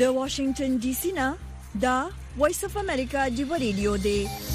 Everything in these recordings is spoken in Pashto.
د واشنگټن ډي سي نه دا وایس اف امریکا دی رادیو دی.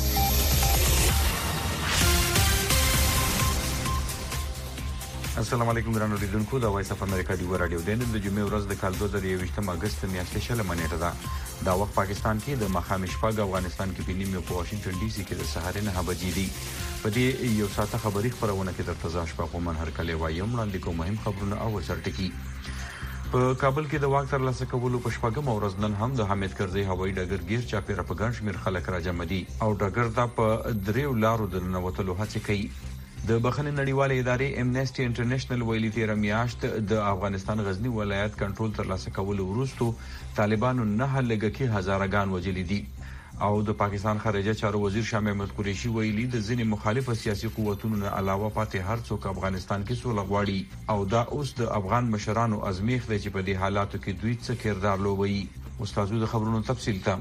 السلام علیکم ګرانو لیدونکو، دا وایس اف امریکا دی رادیو دی. د جمعې ورځ د کال 2023 اگست میاشتې شلمه نیټه ده. دا وخت پاکستان کې د ماښام شپږ، افغانستان کې په نیمه په واشنگټن ډي سي کې د سهار 9 بجې دي. په دې یو ساعته خبري خبرونه کې د تازه شپه کومن هر کله وایم وړاندې کوم مهم خبرونه او سرټکی. په کابل کې د واک ترلاسه کولو په شپږم ورځ نن هم د حامد کرزي هوایي ډګر گیر چاپیره په ګڼ شمېر خلک راجمع دي او ډګر ته په دریو لارو د ننوتلو هڅې کوي. د بخښنې نړیوالې ادارې امنیسټي انټرنیشنل ویلي تیر میاشت د افغانستان غزنی ولایت کنټرول ترلاسه کولو وروسته طالبانو 9 لږکي هزارهګان وژلي دي او د پاکستان خارجه چارو وزیر شاه محمود قریشي ویلي د ځینې مخالف سیاسي قوتونو نه علاوه پاتې هر څوک افغانستان کې سوله غواړي او دا اوس د افغان مشرانو ازمیخ دی چې په دې حالاتو کې دوی څه کردار لوبوي. استادو د خبرونو تفصیل ته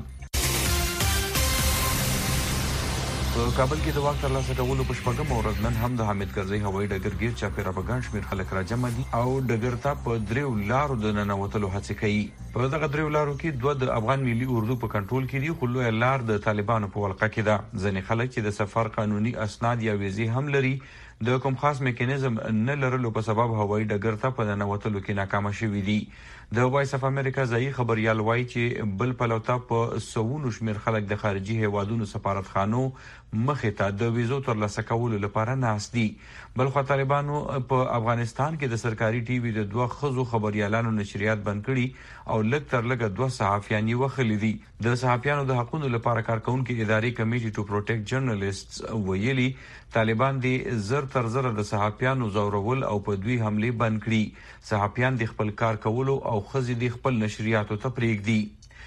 په کابل کې د واک ترلاسه کولو په شپږم ورځ نن هم د حامد کرزي هوایي ډګر گیر چاپیره په ګڼ شمېر خلک راجمع دي او ډګر ته په دریو لارو د ننوتلو هڅې کوي. په دغه دریو لارو کې دوه د افغان ملي اردو په کنټرول کې دي، خو لویه لار د طالبانو په ولقه کې ده. ځینې خلک چې د سفر قانوني اسناد یا ویزې هم لري د کوم خاص میکانیزم نه لرلو په سبب هوایي ډګر ته په ننوتلو کې ناکام شوي دي. د وایس اف امریکا ځایي خبريال وایي چې بل پلوته په سوونو شمېر خلک د خارجي هیوادونو سفارتخانو مخې ته د ویزو ترلاسه کولو لپاره ناست دي. بلخو طالبانو په افغانستان کې د سرکاري ټي وي د دوه خزو خبريالانو نشریات بند کړي او لږ تر لږه 2 صحافیان یې وخلي دي. د صحافیانو د حقوقو لپاره کارکونکو ادارې کمیټي ټو پروټیکټ جرنالیسټس ویلي طالبان دي زر تر زر د صحافیانو زورول او په دوی حمله بند کړي. صحافیان د خپل کار کولو او خزي د خپل نشریاتو ته پریږدي.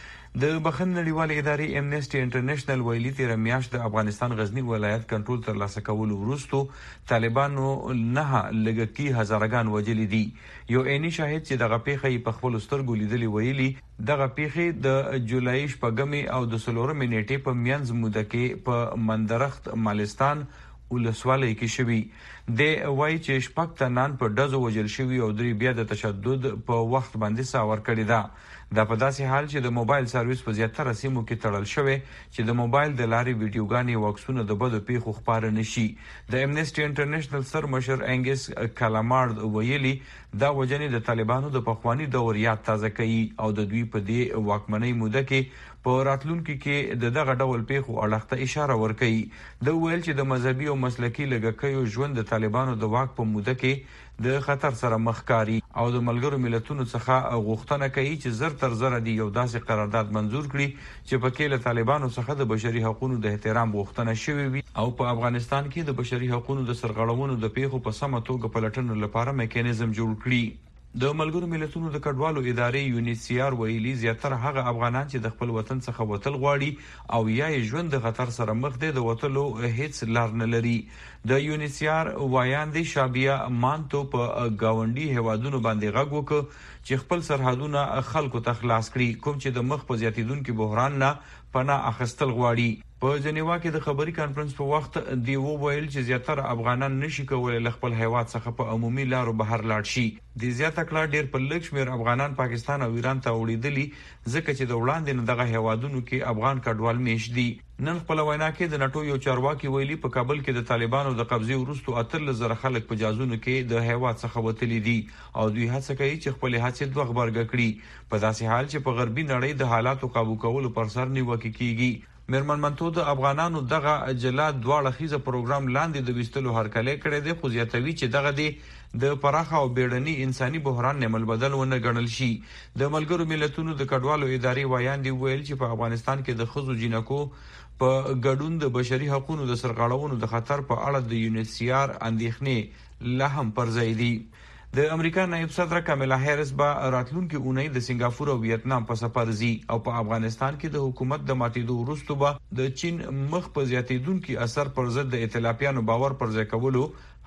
د بخښنې نړیوالې ادارې امنیسټي انټرنیشنل ویلي تیر میاشت د افغانستان غزنی ولایت کنټرول ترلاسه کولو وروسته طالبانو 9 لږکي هزارهګان وژلي دي. یو عیني شاهد چې دغه پیښه په خپل سترګو لیدلې ویلي دغه پیښه د جولای شپږمې او د 4 نیټې په میانځ موده کې په مندرخت مالستان ولسوالۍ کې شوی. د وای چې شپږ تنان په ډزو وژل شوی او درې بیا د تشدد په وخت باندې ساور کړی ده. دا په داسې حال چې د موبایل سرویس په زیاتره سیمو کې تړل شوی چې د موبایل د لارې ویډیوګانې او عکسونه د بدو پیښو خبره نشي. د امنیسټي انټرنیشنل سر مشر انګس کلامارد ویلي دا وجنې د طالبانو د پخوانی دور یاد تازه کوي او د دوی په دې واکمنۍ موده کې په راتلونکو کې دغه ډول پیښو اړخته اشاره ورکوي. د ویل چې د مذهبي او مسلکي لږکیو ژوند د طالبانو د واک په موده کې د خطر سره مخ کاری او د ملګرو ملتونو څخه غوښتنه کوي چې زر تر زر دی یو داسې قرارداد منزور کړي چې پکې له طالبانو څخه د بشري حقوقو د احترام غوښتنه شوې وي او په افغانستان کې د بشري حقوقو د سرغړونو د پیښو په سمه توګه پلټنو لپاره میکانیزم جوړ کړي. د ملګرو ملتونو د کډوالو ادارې یونیسیار ویلي زیاتره هغه افغانان چې د خپل وطن څخه وتل غواړي او یا ژوند د خطر سره مخ دي د وتلو هیڅ لار نه لري. د یونیسیار وایاندې شابیا مانتو په گاونډي هیوادونو باندې غږ وکړ چې خپل سرحدونه خلکو ته خلاص کړي کوم چې د مخ په زیاتیدونکو بحران نه پناه اخیستل غواړي. په جنیوا کې د خبري کانفرنس په وخت دی وویل چې زیاتره افغانان نشي کولای له خپل هیواد څخه په عمومي لارو بهر لاړ شي. د زیاته کړه ډیر په لږ شمېر افغانان پاکستان او ایران ته وړيدلي ځکه چې د وړاندې نه دغه هیوادونو کې افغان کډوال میش دي. نن خپل وینا کې د نټو یو چارواکي ویلي په کابل کې د طالبانو د قبضې وروسته 13,000 خلک په جازونو کې د هیواد څخه وتلي دي او دوی هڅه کوي چې خپل هڅې دوه غبرګ کړي په داسې حال چې په غربي نړۍ د حالاتو قابو کولو پر سر نیوکه کیږي. میرمن منتو د افغانانو دغه جلا دواړه خيزه پروګرام لاندې د وستلو هرکلی کړی دی خو زیاتوي چې دغه د پراخه او بیړني انساني بحران نمل بدل ونه ګڼل شي. د ملګرو ملتونو د کډوالو ادارې وایاندې ویل چې په افغانستان کې د خزو جنکو په ګډون د بشري حقوقو د سرغړونو د خطر په اړه د یونیسیار اندېښنې لا هم پر ځای دي. د امریکا نائب صدر کاملا هریس به راتلونکي اونۍ د سنگاپور او ویتنام په سفر ځي او په افغانستان کې د حکومت د ماتېدو وروسته به د چین مخ په زیاتیدونکو اثر پر ضد د ائتلافیانو باور پر ځای کولو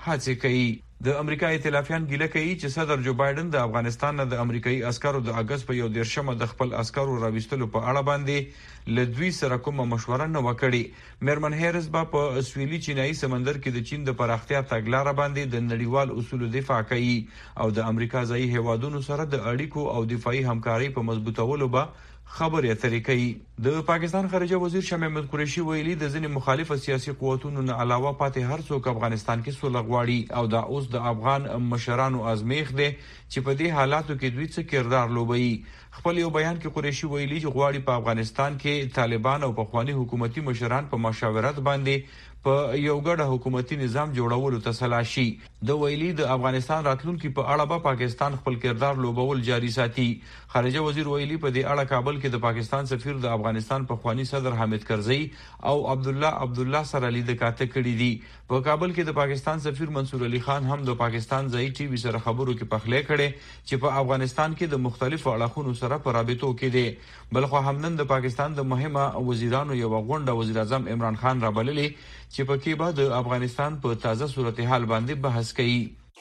هڅه کوي. د امریکا ائتلافیان ګیله کوي چې صدر جو بایدن د افغانستان نه د امریکایي عسکرو د اگست په 11 د خپل عسکرو راوستلو په اړه باندې له دوی سره کومه مشوره نه وکړي. میرمن هریس په سویلي چینایي سمندر کې د چین د پراختیا تګلارې باندې د نړیوال اصولو دفاع کوي او د امریکا ځایي هیوادونو سره د اړیکو او دفاعي همکارۍ په مضبوطولو به خبرې اترې کوي. د پاکستان خارجه وزیر شاه محمود قریشي ویلي د ځینې مخالف سیاسي قوتونو نه علاوه پاتې هر څوک افغانستان کې سوله غواړي او دا اوس د افغان مشرانو ازمیخ دي چې په دې حالاتو کې دوی څه کردار لوبوي. خپل یو بیان کې قریشي ویلي چې غواړي په افغانستان کې طالبان او پخوانی حکومتي مشران په مشاورت باندې په یو ګډه حکومتي نظام جوړولو ته سلاشي. د ویلي د افغانستان راتلونکي په اړه به پاکستان خپل کردار لوبول جاري ساتي. خارجه وزیر ویلي په دې اړه کابل کې د پاکستان سفیر د افغانستان پخوانی صدر حامد کرزی او عبدالله سره لیدل کاته کړي دي. په کابل کې د پاکستان سفیر منصور علي خان هم د پاکستان ځای ټي وي سره خبرو کې پخلی کړي چې په افغانستان کې د مختلفو اړخونو سره په رابطو کې دي. بلخو همنن د پاکستان د مهمه وزیرانو یو غونډه وزیر اعظم عمران خان را بللې چې پکې به د افغانستان په تازه صورتحال باندې بحث کوي.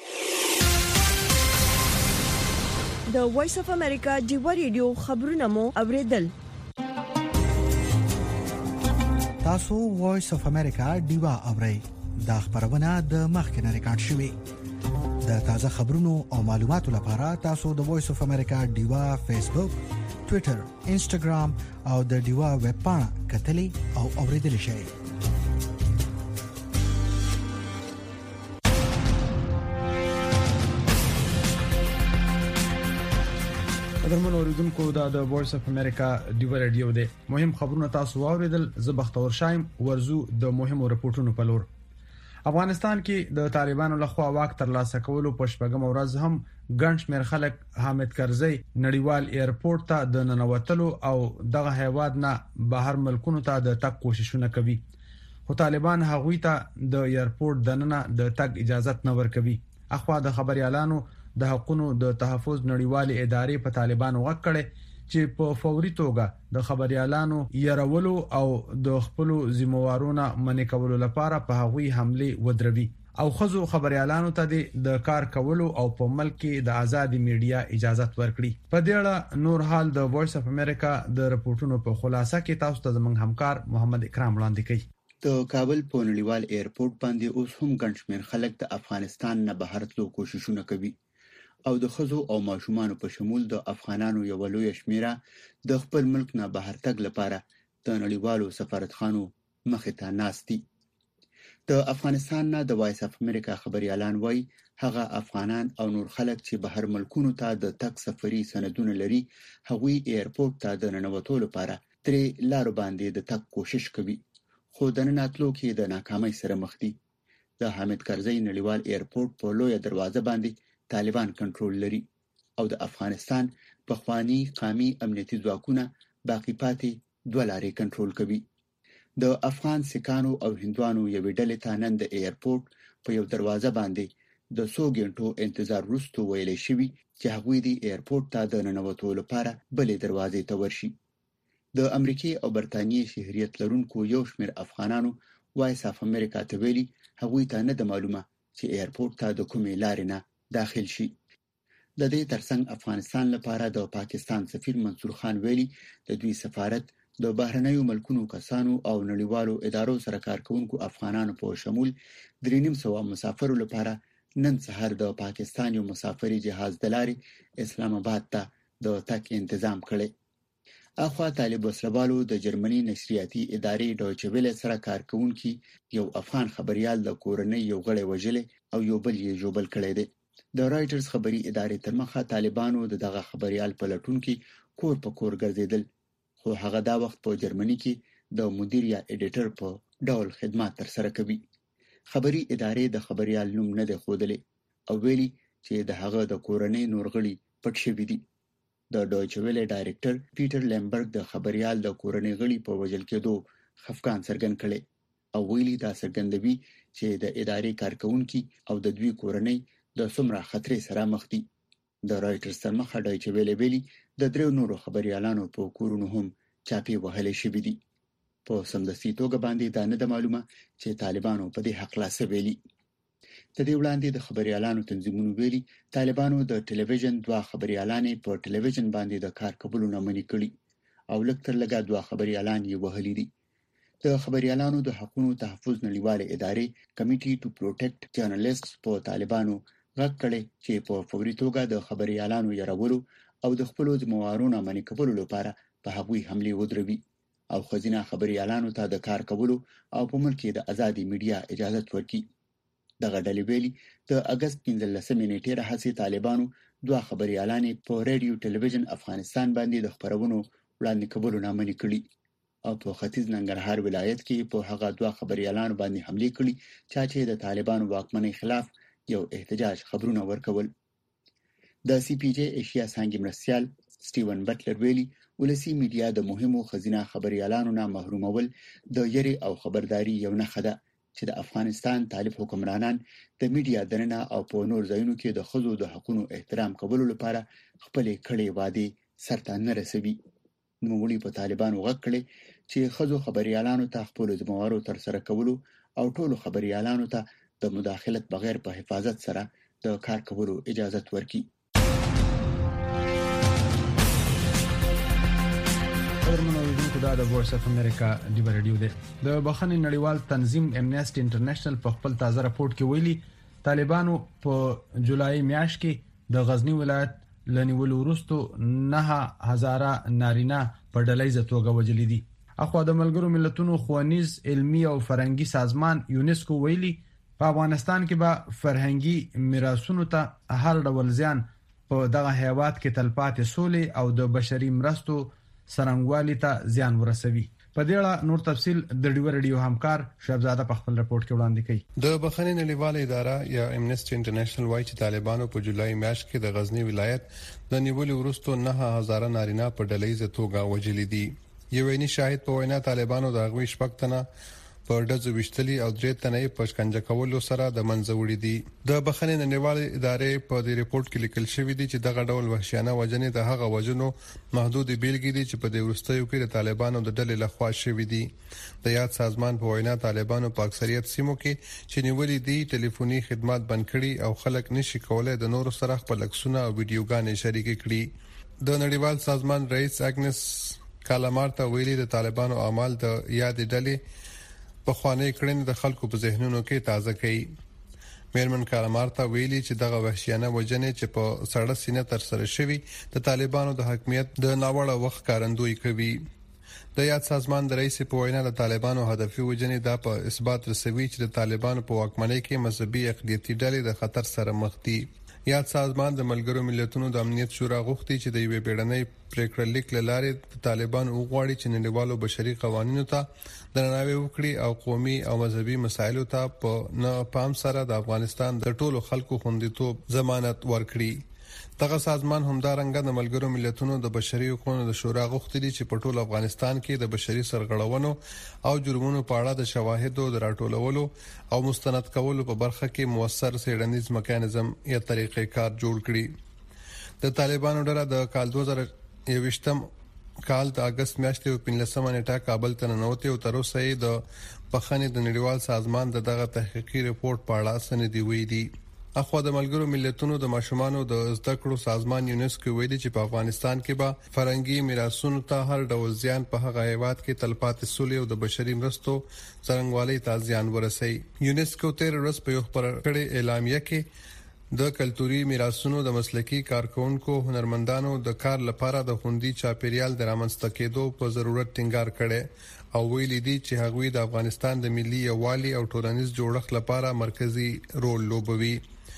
د وایس اف امریکا ډیوا ریډیو خبرونه مو اوریدل. تاسو وایس اف امریکا ډیوا اورئ. دا خبرونه د مخکنه ریکارډ شوې. د تازه خبرونو او معلوماتو لپاره تاسو د وایس اف امریکا ډیوا فیسبوک، ټوئیټر، انسټاګرام او د ډیوا ویب پاڼه کتلي او اوریدل شئ. درمن اوریدونکو دا د وایس اف امریکا ډیوا ریډیو دی. مهم خبرونه تاسو واوریدل. زه بختور شایم ورزو د مهمو رپورټونو په لور. افغانستان کې د طالبانو لخوا واک ترلاسه کولو په شپږم ورځ هم ګڼ شمېر خلک حامد کرزی نړیوال ایرپورټ ته د ننوتلو او دغه هیواد نه بهر ملکونو ته د تګ کوششونه کوي. خو طالبان هغوی ته د ایرپورټ دننه د تګ اجازه نه ورکوي. اخوا د خبريالانو د حقوقو د تحفظ نړیوال ادارې په طالبانو غږ کړي چې په فوري توګه د خبريالانو يرولو او د خپل ذمہوارونو منې کولو لپاره په هغوی حمله ودروي او خزو خبريالانو ته د کار کولو او په ملک کې د آزادي میډیا اجازه ورکړي. په دې اړه نور حال د وایس اف امریکا د رپورټونو په خلاصه کې تاسو ته زموږ همکار محمد اکرام وړاندې کوي. د کابل په نړیوال ایرپورټ باندې اوس هم ګڼ شمېر خلک د افغانستان نه بهر تلو کوششونه کوي او د خزو او ماشومان په شمول د افغانانو یو لوی شمیره د خپل ملک نه بهر تګ لپاره د نړیوالو سفارتخانو مخې ته ناست دي. د افغانستان نه د وایس اف امریکا خبريالان وایي هغه افغانان او نور خلک چې بهر ملکونو ته د تګ سفري سندونه لري هغوی ایرپورټ ته د ننوتو لپاره ترې لارو باندې د تګ کوشش کوي خو د ننوتلو کې د ناکامۍ سره مخ دي. د حامد کرزی نړیوال ایرپورټ په لویه دروازه باندې طالبان کنټرول لري او د افغانستان پخوانی قومي امنیتي ځواکونه باقی پاتې دوه لارې کنټرول کوي. د افغان سکانو او هندوانو یوې ډلې ته نن د ایرپورټ په یو دروازه باندې د 100 غنټو انتظار وروسته ویل شوی چې هغوی د ایرپورټ ته د ننوتو لپاره بلې دروازې ته ورشي. د امریکای او برتانیې شهریت لرونکو یو شمېر افغانانو وایس اف امریکا ته ویلي هغوی ته نه د معلومه چې ایرپورټ ته د کومې لارې نه داخل شي. د دې ترڅنګ افغانستان لپاره د پاکستان سفیر منصور خان ویلي د دوی سفارت د بهرنیو ملکونو کسانو او نړیوالو ادارو سره کار کوونکو افغانانو په شمول 300 مسافرو لپاره نن سهار د پاکستان یو مسافري جهاز د لارې اسلام آباد ته د تک تنظیم کړي. اخوا طالب وسلوالو د جرمني نشریاتي ادارې ډویچه ویله سره کار کوونکي یو افغان خبريال د کورنۍ یو غړی وژل او یو بل یې جوبل کړی دی. د رایټرز خبري ادارې تر مخه طالبانو دغه خبريال په لټون کې کور په کور ګرځیدل خو هغه دا وخت په جرمني کې د مدیر یا ایډیټر په ډول خدمات تر سره کوي. خبري ادارې د خبريال نوم نه دی ښودلی او ویلي چې د هغه د کورنۍ نور غړي پټ شوي دي. د ډویچه ویله ډایرکټر پیټر لیمبرګ د خبريال د کورنۍ غړي په وژل کېدو خفقان څرګند کړي او ویلي دا څرګندوي چې د ادارې کارکونکي او د دوی کورنۍ د څومره خطرې سره مخ دي. د رایټرز تر مخه ډایچه ویله ویلي د درو نورو خبريالانو په کورونو هم چاپی وهلې شوې دي. په سمدستي توګه باندې دا نه د معلومه چې طالبانو په دې حق لا څه ویلي. د دې وړاندې د خبريالانو تنظیمونو ویلي طالبانو د ټلویزیون 2 خبريالانې په ټلویزیون باندې د کار کولو نه منې کړي او لکتر لګا 2 خبريالان یې وهلي دي. د خبريالانو د حقوقو تحفظ نړیواله ادارې کمیټي ټو پروټیکټ جرنالیسټس په طالبانو غږ کړي چې په فوري توګه د خبريالانو يرولو او د خپل ذمہوارونو منې کولو لپاره په هغوی حمله ودروي او خزینه خبريالانو ته د کار کولو او په ملک کې د ازادي میډیا اجازه ورکړي. دغه ډلې ویلي د اگست 15 نیټې راهیسې طالبانو 2 خبريالانې په رادیو ټلویزیون افغانستان باندې د خبرونو وړاندې کولو نه منې کړي او په ختیځ ننګرهار ولایت کې په هغه 2 خبريالانو باندې حمله کړي چې د طالبانو واکمنۍ خلاف یو احتجاج خبرونه ورکول. د سی پی جی ایشیا څنګه مرستيال سټیون بټلر ویلي ولسی میډیا د مهمو خزینه خبريالانو نه محرومول د یری او خبرداري یو نه خده چې د افغانستان طالب حکمرانان د میډیا دننه او په نور ځایونو کې د خزو د حقوقو احترام کولو لپاره خپل کړي وعده سرته نه رسوي. نو وړي په طالبانو غږ کړي چې خزو خبريالانو ته خپل ذمہوارو تر سره کولو او ټولو خبريالانو ته د مداخلت بغیر په حفاظت سره د کار کولو اجازه ورکړي. دا د وایس اف امریکا دی رادیو دی. د بخښنې نړیوال تنظیم امنیسټي انټرنیشنل په خپل تازه راپورټ کې ویلي طالبانو په جولای میاشت کې د غزنی ولایت لنیول وروسته 9000 نارینه په ډلهیزه توګه وجلي دي. اخو د ملګرو ملتونو خوانیز علمي او فرهنګي سازمان یونسکو ویلي په افغانستان کې به فرهنګي میراثونو ته هر ډول زیان په دغه هیواد کې تلپاتې سولې او د بشري مرستو سرنګوالي ته زیان ورسوي. په دې اړه نور تفصيل د ډیو رادیو همکار شهبزاده په خپل راپورټ کې وړاندې کړي. د بخښنې نړیواله اداره یا امنیسټي انټرنیشنل وايي چې طالبانو په جولای میاشت کې د غزنی ولایت د نیولې وروسته 9000 نارینه په ډلهیزه توګه وجلي دي. یو ویني شاهد په وینا طالبانو د غوي شپکتنه په ډزو وشتلي او درې تنې په شکنجه کولو سره د منځوړي دي. د بخښنې نړیواله ادارې په دې ریپورت کې لیکل شوی دی چې دغه ډول وحشیانه وجنې د هغه وجنو محدود بیلګې دي چې په دې وروستیو کې د طالبانو د ډلې لخوا شوی دي. د یاد سازمان په وینا طالبانو په اکثریت سیمو کې چې نیولې دي ټلیفوني خدمات بند کړي او خلک نشي کولای د نورو سره خپل عکسونه او ویډیوګانې شریک کړي. د نړیوال سازمان رئیس اګنس کالامارتا ویلي د طالبانو اعمال د یاد ډلې په خوانې کړنې د خلکو په ذهنونو کې تازه کړي. میرمن کالامارتا ویلي چې دغه وحشیانه وجنې چې په سړه سینه تر سره شوی د طالبانو د حاکمیت د ناوړه وخت کارندوی کوي. د یاد سازمان د رئیس په وینا د طالبانو هدفي وجنې دا په اثبات رسوي چې د طالبانو په واکمنۍ کې مذهبي اقلیتي ډلې د خطر سره مخ دي. یاد سازمان د ملګرو ملتونو د امنیت شورا غوښتي چې د یوې بیړنۍ پریکړه لیک لاره د طالبانو وغواړي چې نړیوالو بشري قوانینو ته درناوی وکړي او قومي او مذهبي مسایلو ته په نه پام سره د افغانستان د ټولو خلکو خوندیتوب ضمانت ورکړي. دغه سازمان همدارنګه د ملګرو ملتونو د بشري حقوقو د شورا غوښتي دي چې په ټول افغانستان کې د بشري سرغړونو او جرمونو په اړه د شواهدو د راټولولو او مستند کولو په برخه کې موثر څېړنیز میکانیزم یا طریقې کار جوړ کړي. د طالبانو ډله د کال 2021 کال د اگست میاشتې په 15 نیټه کابل ته ننوتې او تر اوسه د بخښنې د نړیوال سازمان دغه تحقیقي ریپورت په اړه سندې وې دي. اخو د ملګرو ملتونو د ماشومانو د زده کړو سازمان یونسکو ویلي چې په افغانستان کې به فرهنګي میراثونو ته هر ډول زیان په هغه هیواد کې تلپاتې سولې او د بشري مرستو څرنګوالي ته زیان ورسوي. یونسکو تیر ورځ په یو خبرکړې اعلامیه کې د کلتوري میراثونو د مسلکي کارکونکو هنرمندانو د کار لپاره د خوندي چاپیریال د رامنځته کېدو په ضرورت ټینګار کړي او ویلي دي چې هغوی د افغانستان د ملي یووالي او ټولنیز جوړښت لپاره مرکزی رول لوبوي.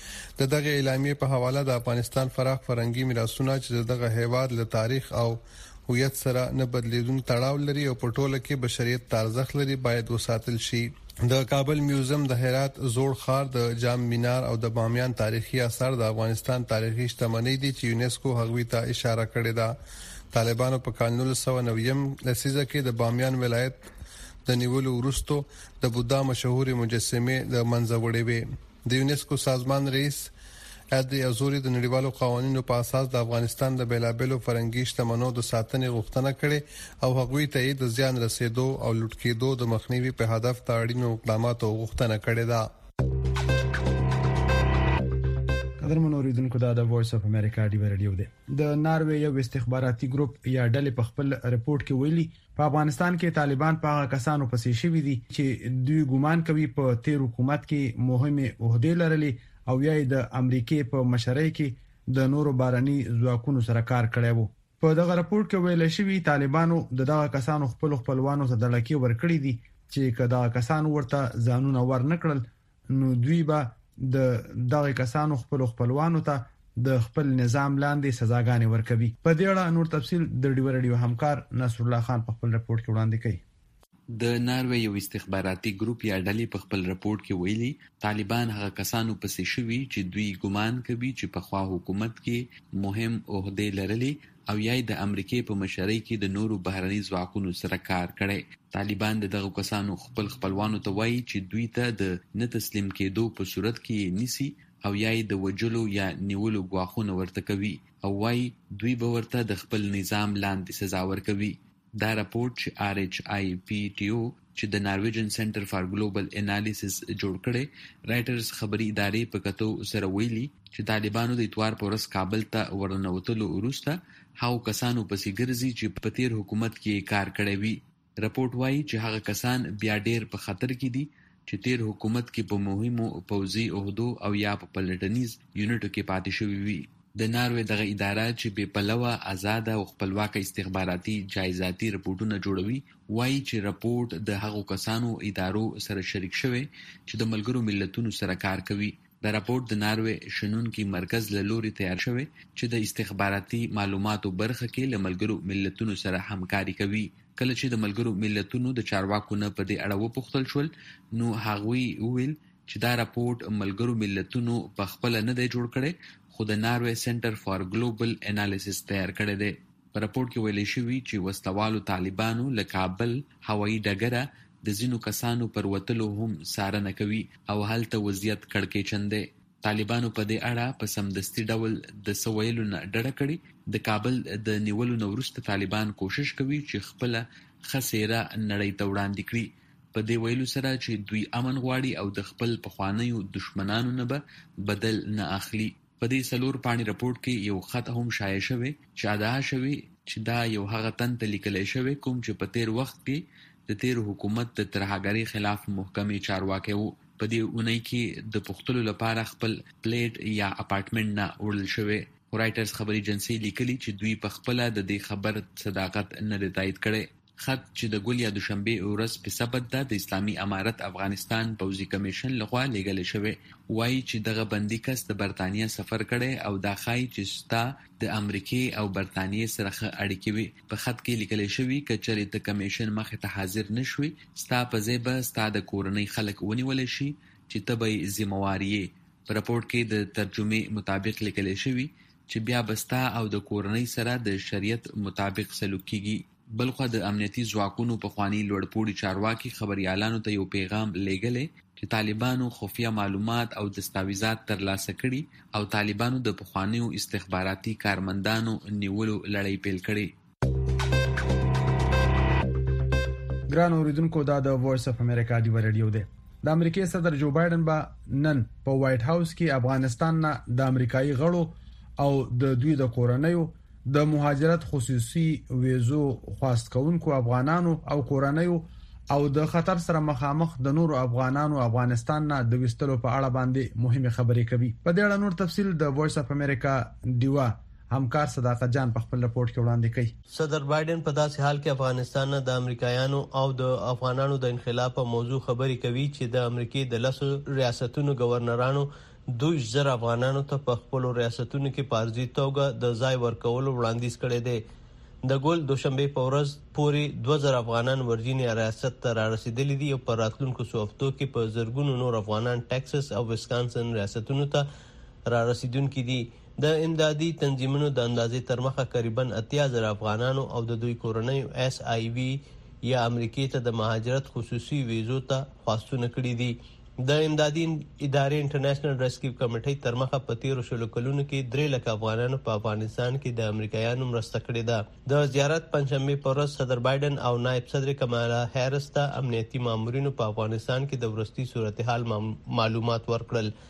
دغه اعلامیه په حواله د افغانستان فراخ فرهنګي میراثونه چې دغه هیواد له تاریخ او هویت سره نه بدلیدونکو تړاو لري او په ټوله کې بشریت ته ارزښت لري باید وساتل شي. د کابل میوزیم، د هرات زوړ ښار، د جام مینار او د بامیان تاریخي آثار د افغانستان تاریخي شتمنۍ دي چې یونسکو هغوی ته اشاره کړې ده. طالبانو په کال 1990 لسیزه کې د بامیان ولایت د نیولو وروسته د بودا مشهوري مجسمه د منځوړې وې. د یونسکو سازمان رئیس ادي ازوري د نړیوالو قوانینو په اساس د افغانستان د بیلابلو فرهنګي شتمنو د ساتنې غوښتنه کړې او هغوی ته د زیان رسیدو او لوټ کېدو د مخنیوي په هدف ته اړینو اقداماتو غوښتنه کړې ده. قدرمن اوریدونکو د وایس اف امریکا دی رادیو دی د ناروې یو استخباراتي ګروپ یا ډلې په خپل ریپورت کې ویلي په افغانستان کې طالبان په هغه کسانو پسې شوي دي چې دوی ګومان کوي په تیر حکومت کې مهمه عہدې لرلې او یا د امریکای په مشرۍ کې د نورو باراني ځواکونو سره کار کړی وو. په دغه راپور کې ویل شوی طالبانو دغه کسانو خپلوانو ته د لکې ورکړي دي چې کدا کسان ورته ځانونه ورنکړل نو دوی به د دغه کسانو خپلوانو ته د خپل نظام لاندې سزاګانې ورکوي. په دې اړه نور تفصیل د ډیو همکار نصر الله خان په خپل راپور کې وړاندې کوي. د ناروې یو استخباراتي ګروپ یا ډلې په خپل راپور کې ویلي طالبان هغه کسانو پسې شوي چې دوی ګومان کوي چې په خوا حکومت کې مهم عہدې لرلې او یا د امریکای په مشرۍ کې د نورو بهرني ځواکونو سره کار کړي. طالبان دغه کسانو خپلوانو ته وایي چې دوی ته د نه تسلیم کېدو په صورت کې نیسي او یا د وجلو یا نیولو غواخونه ورته کوي او وایي دوی به ورته د خپل نظام لاندې سزا ورکوي. دا راپورټ چې RHIPTO چې د نارویجن سنټر فار ګلوبل انالیسس جوړ کړي رائټرز خبري ادارې په کتو سره ویلي چې طالبانو د اتوار په ورځ کابل ته ورنوتلو وروسته هاو کسانو پسې ګرځي چې په تیر حکومت کې کار کړی وي. راپورټ وایي چې هغه کسان بیا ډېر په خطر کې دي چې تیر حکومت کې په مهمو پوځي عہدو او یا په پلټنیز یونټو کې پاتې شوي وي. د ناروې دغه اداره چې بې پلوه آزاد او خپلواکه استخباراتي جایزاتي راپورټونه جوړوي وایي چې راپورټ د هغو کسانو ادارو سره شریک شوی چې د ملګرو ملتونو سره کار کوي. د راپورټ د ناروې شنونکي مرکز له لوري تیار شوی چې د استخباراتي معلوماتو برخه کې له ملګرو ملتونو سره همکاري کوي. کله چې د ملګرو ملتونو د چارواکو نه په دې اړه وپوښتل شول نو هغوی وویل چې دا راپورټ ملګرو ملتونو په خپل نه دی جوړ کړی خو د ناروې سنټر فار ګلوبل انالیسس تیار کړی دی. په راپورټ کې ویل شوی چې وسلوالو طالبانو له کابل هوایي ډګره د ځینو کسانو پر وتلو هم څارنه کوي او هلته وضعیت کړکېچن دی. طالبانو په دې اړه په سمدستي ډول د سویلو نه ډډه کړې. د کابل د نیولو نه وروسته طالبان کوشش کوي چې خپل خسیره نړۍ ته وړاندې کړي. په دې ویلو سره چې دوی امن غواړي او د خپل پخوانیو دشمنانو نه به بدل نه اخلي. په دې 4 پاڼې راپورټ کې یو خط هم شایع شوی چې ادعا شوی چې دا یو هغه تن ته لیکل شوی کوم چې په تیر وخت کې د تیر حکومت د ترهګرۍ خلاف محکمې چارواکي وو. په دې اونۍ کې د پختلو لپاره خپل پلیټ یا اپارټمنټ نه وړل شوی. رائټرز خبري ایجنسی لیکلي چې دوی په خپل د دې خبر صداقت نه تایید کړي. خط چې د ګل یا دوشنبه ورځ په سبت د اسلامي امارت افغانستان پوځي کمیشن لخوا لیږل شوی وایي چې دغه بندي کس د برتانیا سفر کړي او دا ښایي چې ستا د امریکای او برتانیې سره اړیکې وي. په خط کې لیکل شوی چې چېرې د کمیشن مخ ته حاضر نشوي ستا په ځای به ستا د کورنۍ خلک ونیول شي چې ته به ذمہوار یې. په راپورټ کې د ترجمه مطابق لیکل شوی چې بیا بستا او د کورنۍ سره د شریعت مطابق سلوک کیږي. بلخو د امنیتي ځواکونو په خواني لوړپوړي چارواکي خبريالانو ته یو پیغام لېږلی چې طالبانو خفیه معلومات او دستاویزات ترلاسه کړي او طالبانو د پخوانیو استخباراتي کارمندانو نیولو لړۍ پیل کړي. ګران اوریدونکو دا د وایس اف امریکا دی رادیو دی. د امریکای صدر جو بایدن به نن په وایټ هاوس کې افغانستان نه د امریکایي غړو او د دوی د کورنیو د مهاجرت خصوصي ویزو خواست کوونکو افغانانو او کورنیو او د خطر سره مخامخ د نورو افغانانو افغانستان نه د وستلو په اړه باندې مهمه خبرې کوي. په دې اړه نور تفصیل د وایس اف امریکا دیوا همکار صداقت جان په خپل رپورت کې وړاندې کوي. صدر بایدن په داسې حال کې افغانستان نه د امریکایانو او د افغانانو د انخلاء په موضوع خبرې کوي چې د امریکای د 10 ریاستونو گورنرانو 2000 افغانانو ته په خپل ریاستونو کې پارځي توګه د ځای ورکولو وړاندیز کړی دی. د ګل دوشنبه په ورځ پورې 2000 افغانان ورجینیا ریاست ته رارسیدلي دي او په راتلونکو څو هفتو کې په زرګونو نور افغانان ټکساس او ویسکانسن ریاستونو ته رارسیدونکي دي. د امدادي تنظیمونو د اندازې تر مخه تقریبا 80,000 افغانانو او د دوی کورنۍ SIV یا امریکای ته د مهاجرت خصوصي ویزو ته خواستونه کړي دي. د امدادي ادارې انټرنیشنل ریسکیو کمیټې تر مخه په 13 کلونو کې 3 لک افغانانو په افغانستان کې د امریکایانو مرسته کړې ده. د زیارت پنځمې پر ورځ صدر بایدن او نائب صدر کمالا هریس ته امنیتي مامورینو په افغانستان کې د ورستي صورتحال معلومات ورکړل.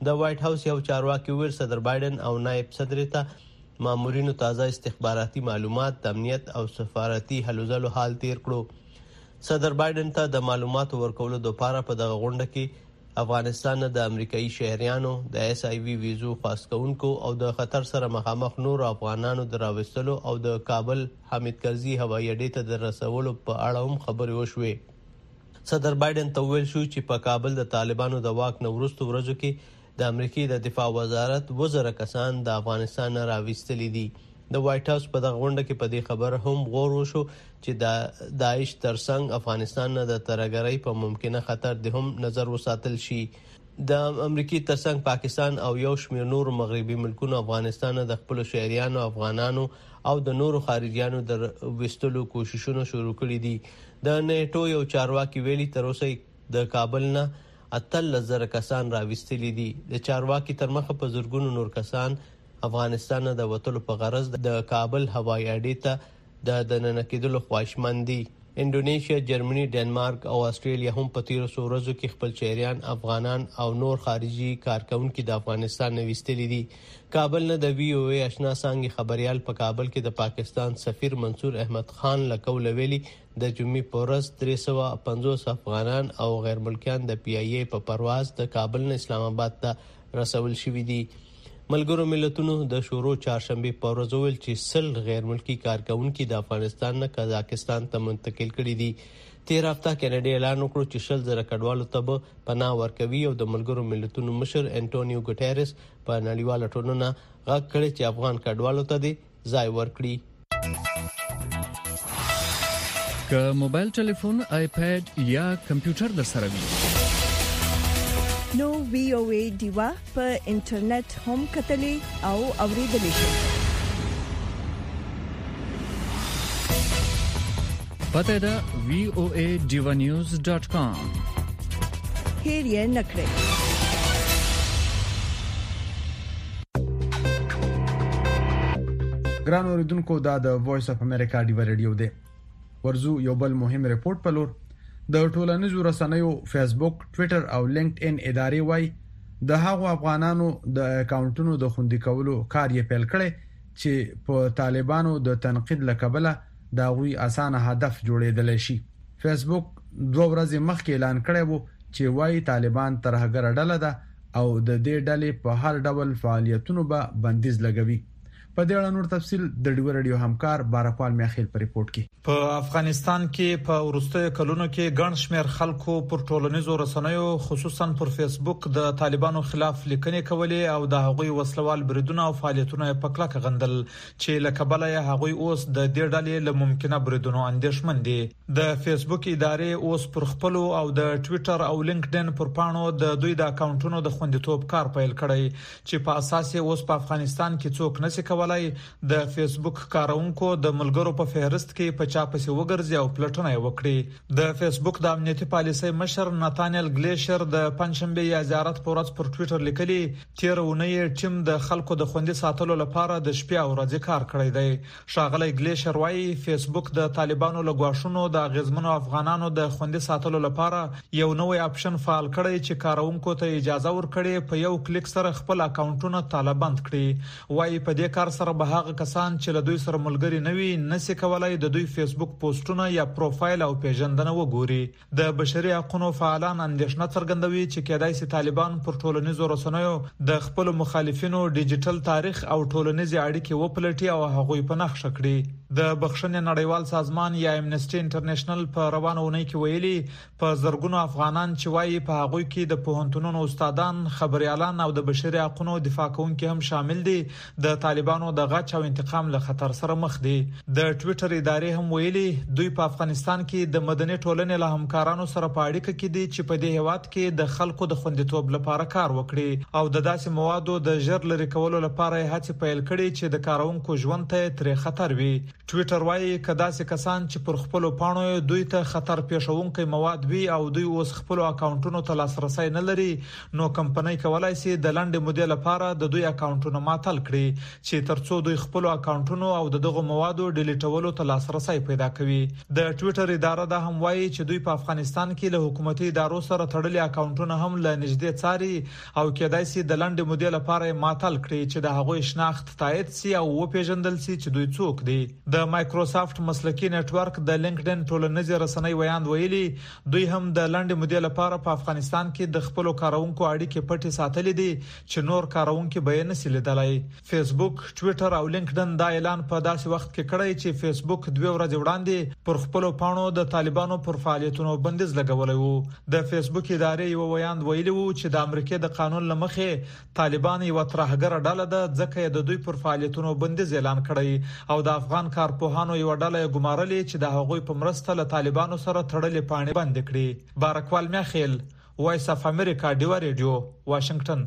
د وایټ هاوس یو چارواکي ویل صدر بایدن او نائب صدر ته مامورینو تازه استخباراتي معلومات د امنیت او سفارتي هلو ځلو حال تیر کړو. صدر بایدن ته د معلوماتو ورکولو لپاره په دغه غونډه کې افغانستان د امریکایي شهریانو د اس ای وی ویزو خاص کوونکو او د خطر سره مخامخ نور افغانانو د راوستلو او د کابل حامد کرزي هوایي اډې ته د رسولو په اړه هم خبرې وشوې. صدر بایدن ته ویل شو چې په کابل د طالبانو د واک نه وروستو ورځو کې د امریکای د دفاع وزارت 2,000 کسان د افغانستان نه راوستلي دي. د وایټ هاوس په دغه غونډه کې په دې خبره هم غور وشو چې د داعش ترڅنګ افغانستان نه د ترهګرۍ په ممکنه خطر د هم نظر وساتل شي. د امریکای ترڅنګ پاکستان او یو شمېر نور مغربي ملکونو افغانستان د خپل شهریانو افغانانو او د نورو خارجيانو د وستلو کوششونه شروع کړي دي. د نیټو یو چارواکي ویلي تر اوسه د کابل نه 13,000 کسان راوستلي دي. د چارواکي تر مخه په زرګونو نور کسان افغانستان نه د وټلو په غرض د کابل هوایي اډې ته د ننه کېدلو خواهشمند دي. انډونیشیا، جرمني، ډنمارک او استرالیا هم په تیرو څو ورځو کې خپل شهریان افغانان او نور خارجي کارکونکو د افغانستان نه وستلي دي. کابل نه د وی او ای آشنا څنګه خبريال په کابل کې د پاکستان سفیر منصور احمد خان لکول ویلي د جمعې په ورځ 350 افغانان او غیر ملکیان د پی ای ای په پرواز د کابل نه اسلام آباد ته رسول شوي دي. ملګرو ملتونو د شورو چهارشنبه په ورځ ویل چې 100 غیر ملکی کارکونکو د افغانستان نه قزاقستان ته منتقل کړي دي. تیر هفته کینیډا اعلان وکړ چې 100,000 کډوالو ته پناه ورکوي او د ملګرو ملتونو مشر انټونیو ګوټیرس په نړیواله ټولنه غږ کړی چې افغان کډوالو ته دې ځای ورکړي. که موبایل ټلیفون، آیپاد یا کمپیوټر در سره وي نو وی او ای دیوا په انټرنیټ هم کتلې او اوریدلې شئ. پته ده voaDivanews.com. هیر یې نکړئ. ګران اوریدونکو دا د وایس اف امریکا ډیو رادیو دی. ورزو یو بل مهم ریپورت په لور د ټولنیزو رسنیو فیسبوک، ټوئیټر او لینکډ ان ادارې وای د هغو افغانانو د اکاونټونو د خوندي کولو کار یې پیل کړی چې په طالبانو د تنقید لکبله دا غوي اسانه هدف جوړېدل شي. فیسبوک 2 ورځې مخکې اعلان کړی وو چې وای طالبان ترهګر ډله ده او د دې ډلې په هر ډول فعالیتونو به بندیز لګوي. په دې اړه نور تفصیل د ډیو رادیو همکار بارکوال میاخیل په ریپورت کې. په افغانستان کې په ورستیو کلونو کې ګڼ شمېر خلکو پر ټولنیزو رسنیو خصوصا پر فیسبوک د طالبانو خلاف لیکنې کولې او د هغوی وسلوال بریدونه او فعالیتونه په کلکه غندل چې لکبله هغوی اوس د دې ډلې له ممکنه بریدونو اندېښمن دي. د فیسبوک ادارې اوس پر خپل او د ټوئیټر او لینکډین پر پاڼو د دوی د اکاونټونو د خوندیتوب کار پیل کړی چې په اساس اوس په افغانستان کې څوک نشي کولای د فیسبوک کارونکو د ملګرو په فهرست کې په چا پسې وګرځي او پلټنه وکړي. د فیسبوک د امنیتي پالیسۍ مشر ناتانیل ګلیشر د پنځشنبه یا زیارت پر ورځ پر ټوئیټر لیکلي 13 اونۍ ټیم د خلکو د خوندي ساتلو لپاره د شپې او ورځې کار کړی دی. ښاغلی ګلیشر وايي فیسبوک د طالبانو له غواښونو د غزمنو افغانانو د خوندي ساتلو لپاره یو نوې اپشن فعال کړی چې کارونکو ته اجازه ورکړي په یو کلیک سره خپل اکاونټونه طالباند کړي. وايي په دې کار سره به هغه کسان چې له دوی سره ملګری نه وي نشي کولای د دوی فیسبوک پوسټونه یا پروفایل او پیژندنه وګوري. د بشري حقوقو فعالان اندېښنه څرګندوي چې کېدای شي طالبان پر ټولنیزو رسنیو د خپل مخالفینو ډیجیټل تاریخ او ټولنیزي اړیکې وپلټي او هغوی په نښه کړي. د بخښنې نړیوال سازمان یا امنیسټي انټرنیشنل په روانه اونۍ کې ویلي په زرګونو افغانان چې وايي په هغوی کې د پوهنتونونو استادان، خبريالان او د بشري حقوقو دفاع کوونکي هم شامل دي د طالبانو د غچ او انتقام له خطر سره مخ دي. د ټوئیټر ادارې هم ویلي دوی په افغانستان کې د مدني ټولنې له همکارانو سره په اړیکه کې دي چې په دې هیواد کې د خلکو د خوندیتوب لپاره کار وکړي او د داسې موادو د ژر لري کولو لپاره هڅې پیل کړي چې د کارونکو ژوند ته ترې خطر وي. ټوئیټر وايي کدا سي کسان چې پر خپل پاڼو دوی ته خطر پېښونکي مواد وي او دوی اوس خپل اکاونټونو ته لاسرسي نه لري نو کمپنۍ کولای شي د لاندې مودې لپاره د دوی اکاونټونو معطل کړي چې ترڅو دوی خپل اکاونټونو او دغه موادو ډیلیټولو ته لاسرسي پیدا کوي. د ټوئیټر اداره دا هم وایي چې دوی په افغانستان کې له حکومتي ادارو سره تړلي اکاونټونه هم له نږدې څاري او کېدای شي د لنډ مودې لپاره معطل کړي چې د هغوی شناخت تایید شي او وپیژندل شي چې دوی څوک دي. د مایکروسافت مسلکي نتورک د لینکډین ټولنیزې رسنۍ ویاند ویلي دوی هم د لنډ مودې لپاره په افغانستان کې د خپل کارونکو اړیکې پټې ساتلې دي چې نور کارونکو به نه سي لیدلای. فیسبوک، ټوئیټر او لینکډین دا اعلان په داسې وخت کې کړی چې فیسبوک 2 ورځې وړاندې پر خپل پاڼو د طالبانو پر فعالیتونو بندیز لګولای وو. د فیسبوک ادارې یو ویاند ویلي وو چې د امریکا د قانون لمخې طالبان یو ترهګر ډله ده ځکه د دوی پر فعالیتونو بندیز اعلان کړی او د افغان کارپوهانو یو ډله ګمارلې چې د هغوی په مرسته له طالبانو سره تړلې پاڼې بند کړي. بارکوال میخیل، وایس اف امریکا، ډیوا ریډیو، واشنگټن.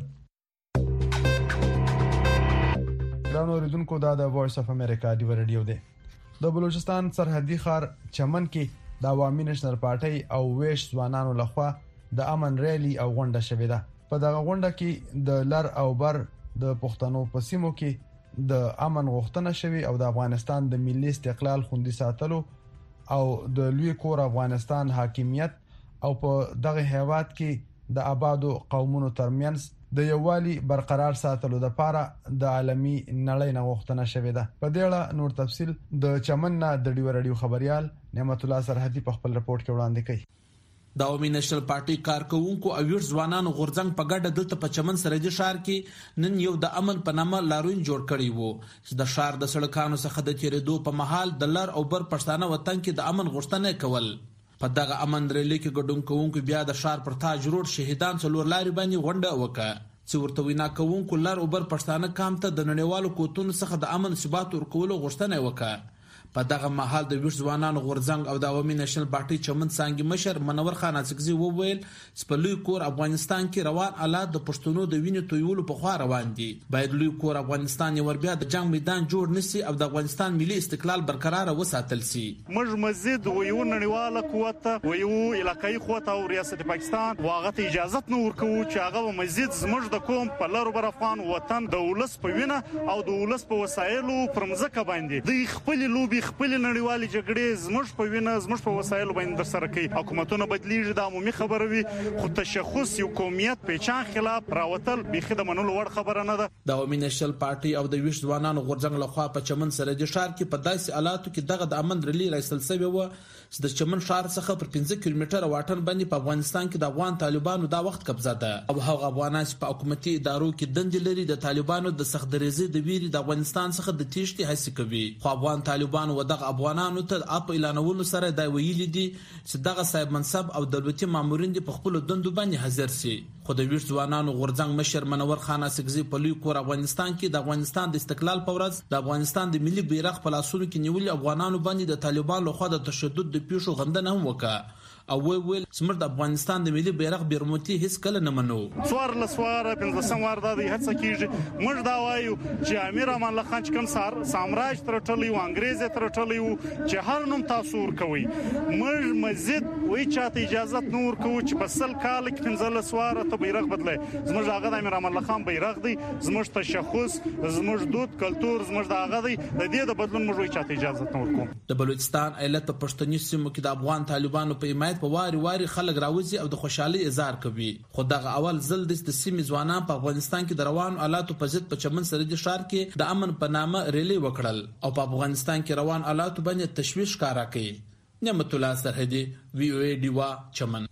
ګران اوریدونکو، دا د وایس اف امریکا ډیوا ریډیو دی. د بلوچستان سرحدي ښار چمن کې د عوامي نېشنل پارټي او ویش ځوانانو لخوا د امن ریلی او غونډه شوې ده. په دغه غونډه کې د لر او بر د پښتنو په سیمو کې د امن غوښتنه شوې او د افغانستان د ملي استقلال خوندي ساتلو او د لوی کور افغانستان حاکمیت او په دغه هیواد کې د آبادو قومونو ترمنځ د یووالي برقرار ساتلو لپاره د عالمي نړۍ نه غوښتنه شوې ده. په دې اړه نور تفصيل د چمن نه د ډیو رادیو خبريال نعمت الله سرحدي په خپل رپورت کې وړاندې کړي. د عوامي نېشنل پارټي کارکونکو او ویش ځوانانو غورځنګ په ګډه دلته په چمن سرحدي ښار کې نن یو د امن په نامه لاروین جوړ کړی وو چې د ښار د سړکانو څخه د تیریدو په محل د لر او بر پښتانه وطن کې د امن غوښتنه کول. په دغه امن ریلی کې ګډون کوونکو بیا د ښار پر تاج روډ شهیدان څلور لاري باندې غونډه وکړه چې ورته وینا کوونکو لر او بر پښتانه کام ته د نړیوالو کوتونو څخه د امن ثبات ورکولو غوښتنه وکړه. په دغه مهال د ویش ځوانانو غورځنګ او د عوامي نېشنل پارټي چمن څانګې مشر منور خان اڅکزي وویل چې په لوی کور افغانستان کې روان حالات د پښتنو د وینې تویولو په خوا روان دي. باید لوی کور افغانستان یو بیا د جنگ میدان جوړ نشي او د افغانستان ملي استقلال برقرار وساتل شي. موږ مزید یو نړیواله قوت او یو علاقائی قوت او ریاست پاکستان واغت اجازه نه ورکوي چې هغه مزید زموږ د کوم په لر بر افغان وطن د ولس په وینه او د ولس په وسایلو پرمځکه باندې د خپل لوبي خپل نړیوالې جګړې زموږ په وینه زموږ په وسایلو باندې در سره کوي. حکومتونه بدلیږي د عمومي خبره وي خو تشخص یو قومیت پیچان خلاف راوتل بيخي د منلو وړ خبره نه ده. د عوامي نېشنل پارټي او د ویش ځوانانو غورځنګ لخوا په چمن سرحدي ښار کې په داسې حالاتو کې دغه د امن ریلی راسل سوی و چې د چمن ښار څخه پر 15 کیلومتره واټن باندې په افغانستان کې د افغان طالبانو دا وخت قبضه ده او هغه افغانان چې په حکومتي ادارو کې دندې لري د طالبانو د سخت درېزي د ویري د افغانستان څخه د تیښتې هڅه کوي. خو افغان طالبانو و دغه افغانانو ته اپ اعلانولو سره دا ویلي دي چې دغه صاحب منصب او دولتي مامورین دي په خپل دندو باندې حاضر سي. خو د ویش ځوانانو غورځنګ مشر منور خان اڅکزي په لوی کور افغانستان کې د افغانستان د استقلال په ورځ د افغانستان د ملي بیرغ په لاسونو کې نیولې افغانانو باندې د طالبان لخوا د تشدد د پیښو غندنه هم وکړه او ویل سمر د افغانستان د ملي بیرغ بیرموتي هیڅ کله نه منو. څوار لسوار 15 وار د هڅه کیږي موږ دا وایو چې امیر امان الله خان چې کوم سامراج تر ټولي و انګريز تر ټولي و چې هر نوم تاسو ور کوي موږ مزید وای چاته اجازه نور کوو چې په سل کال کې 15 لسوار ته بیرغ بدلای زموږ هغه د امیر امان الله خان بیرغ دی زموږ تشخص زموږ دود کلچر زموږ د هغه دی د دې د بدلون موږ وای چاته اجازه نور کوو. د بلوچستان ایالت په پښتني سیمو کې د افغان طالبانو په حمایت په واري خلک راوځي او د خوشحالي اظهار کوي. خو دغه اول ځل د سیمې ځوانان په افغانستان کې د روان حالاتو په ضد په چمن سرحدي ښار کې د امن په نامه ریلی وکړل او په افغانستان کې روان حالاتو باندې تشویش ښکارا کړي. نعمت الله سرحدي، وی او ای ډیوا، چمن.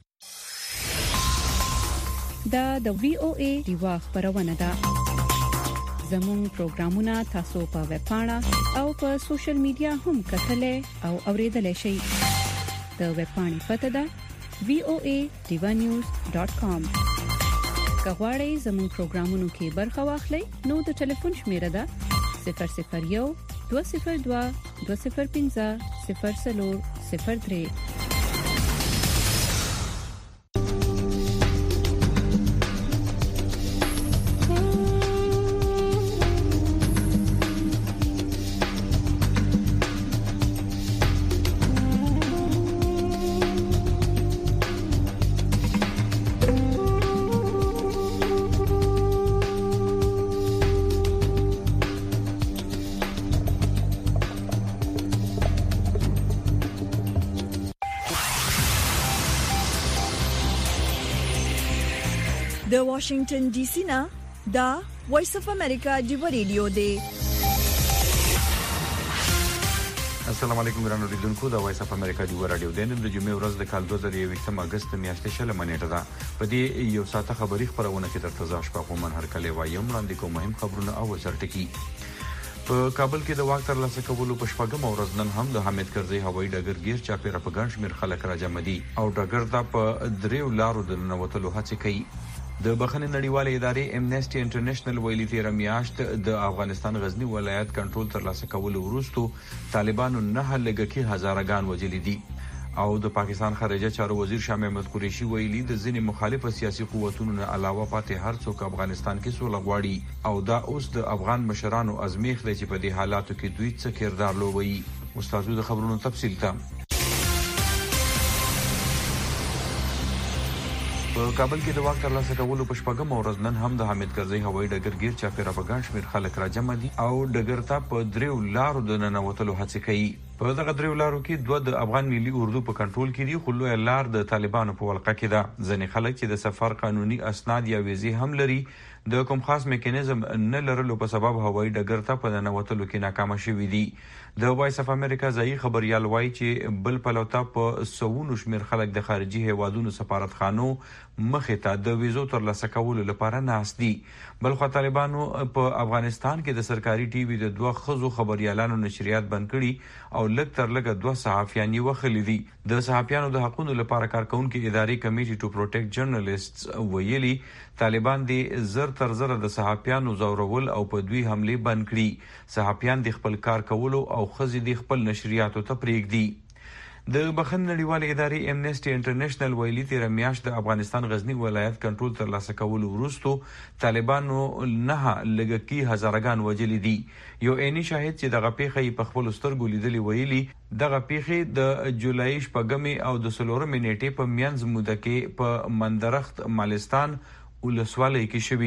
دا د وی او ای ډیوا خبرونه ده. زموږ پروګرامونه تاسو په ویب پاڼه او په سوشل میډیا هم کتلې او اوریدلای شئ. د ویب پاڼې پته ده voa.divanews.com. کغواړئ زموږ پروګرامونو کې برخه واخلئ نو د ټلیفون شمیره ده 001 202 205 0403. د واشنگټن ډي سي نه دا وایس اف امریکا ډیو ریډیو دی. السلام علیکم ګرانو لیدونکو، دا وایس اف امریکا ډیو رادیو دی. نن د جمعې ورځ د کال 2021 اگست میاشتې شل منېټه ده. په دې یو ساعته خبري خبرونه کې درته ځاش په کومن هر کله وایم وړاندې کوم مهم خبرونه او سرټکی. په کابل کې د واک ترلاسه کولو په شپږم ورځ نن هم د حامد کرزي هوایي ډګر گیر چاپیره په ګڼ شمېر خلک راجمع دي او ډګر ته په دریو لارو د ننوتلو هڅې کوي. د بخښنې نړیوالې ادارې امنیسټي انټرنیشنل ویلي تیر میاشت د افغانستان غزنی ولایت کنټرول ترلاسه کولو وروسته طالبانو 9 هزارګان وژلي دي او د پاکستان خارجه چارو وزیر شاه محمود قریشي ویلي د ځینې مخالف سیاسي قوتونو نه علاوه پاتې هر څوک افغانستان کې سوله غواړي او دا اوس د افغان مشرانو ازمیخ دی چې په دې حالاتو کې دوی څه کردار لوبوي. استادو د خبرونو تفصیل ته په کابل کې د واک ترلاسه کولو په شپږم ورځ نن هم د حامد کرزي هوایي ډګر گیر چاپیره په ګڼ شمېر خلک راجمع دي او ډګر ته په دریو لارو د ننوتلو هڅې کوي. په دغه دریو لارو کې دوه د افغان ملي اردو په کنټرول کې دي خو لویه لار د طالبانو په ولقه کې ده. ځینې خلک چې د سفر قانوني اسناد یا ویزې هم لري د کوم خاص میکانیزم نه لرلو په سبب هوایي ډګر ته په ننوتلو کې ناکام شوي دي. د وایس اف امریکا ځایي خبريال وایي چې بل پلوته په سوونو شمېر خلک د خارجي هیوادونو سفارتخانو مخې ته د ویزو ترلاسه کولو لپاره ناست دي. بلخو طالبانو په افغانستان کې د سرکاري ټي وي د دوه خزو خبريالانو نشریات بند کړي او لږ تر لږه دوه صحافیان یې وخلي دي. د صحافیانو د حقوقو لپاره کارکونکو ادارې کمیټي ټو پروټیکټ جرنالیسټس ویلي طالبان دي زر تر زر د صحافیانو زورول او په دوی حمله بند کړي. صحافیان د خپل کار کولو او خزي د خپل نشریاتو ته پریږدي. د بخښنې نړیوالې ادارې امنیسټي انټرنیشنل ویلي تیر میاشت د افغانستان غزنی ولایت کنټرول ترلاسه کولو وروسته طالبانو 9 هزارګان وژلي دي. یو عیني شاهد چې دغه پیښه په خپل سترګو لیدلې ویلي دغه پیښه د جولای شپږمې او د 14 نیټې په میانځ موده کې په مندرخت مالستان ولسوالۍ کې شوی.